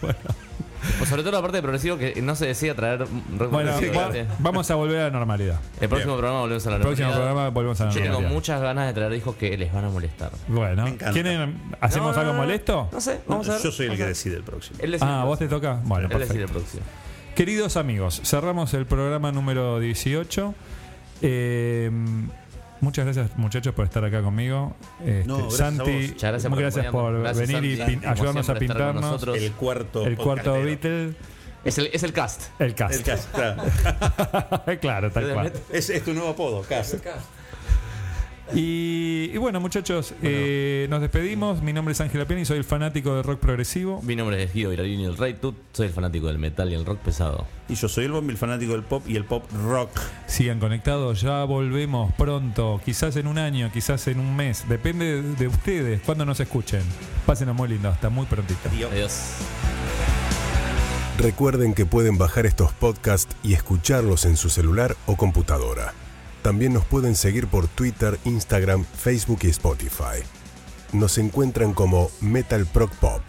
Pues sobre todo la parte de progresivo que no se decía traer rock Bueno, progresivo. vamos a volver a la normalidad. El próximo programa volvemos a la El próximo normalidad. programa volvemos a la Yo tengo normalidad. muchas ganas de traer discos que les van a molestar. Bueno, Me encanta. ¿quieren, ¿hacemos No, algo no, no. molesto? No sé, vamos a ver. Yo soy el Vamos que a ver. decide el próximo. Él decide Ah, el ¿vos te próximo. toca? Bueno, Él decide el perfecto. próximo. Queridos amigos, cerramos el programa número 18. Muchas gracias, muchachos, por estar acá conmigo. No, gracias a Santi, vos. Muchas gracias por gracias por acompañarnos. Gracias, venir y Santi, como ayudarnos a siempre, estar con pintarnos. nosotros. El cuarto El cuarto podcastero. Beatle, Es el cast. el cast. El cast, claro. Claro, tal cual. Es tu nuevo apodo, cast. Y bueno, muchachos, nos despedimos. Mi nombre es Ángel Piani y soy el fanático de rock progresivo. Mi nombre es Guido Virarini, el Rey Tut. Soy el fanático del metal y el rock pesado. Y yo soy el Bombi, el fanático del pop y el pop rock. Sigan conectados, ya volvemos pronto, quizás en un año, quizás en un mes. Depende de ustedes, cuando nos escuchen. Pásenlo muy lindo, hasta muy prontito. Adiós. Recuerden que pueden bajar estos podcasts y escucharlos en su celular o computadora. También nos pueden seguir por Twitter, Instagram, Facebook y Spotify. Nos encuentran como Metal Prog Pop.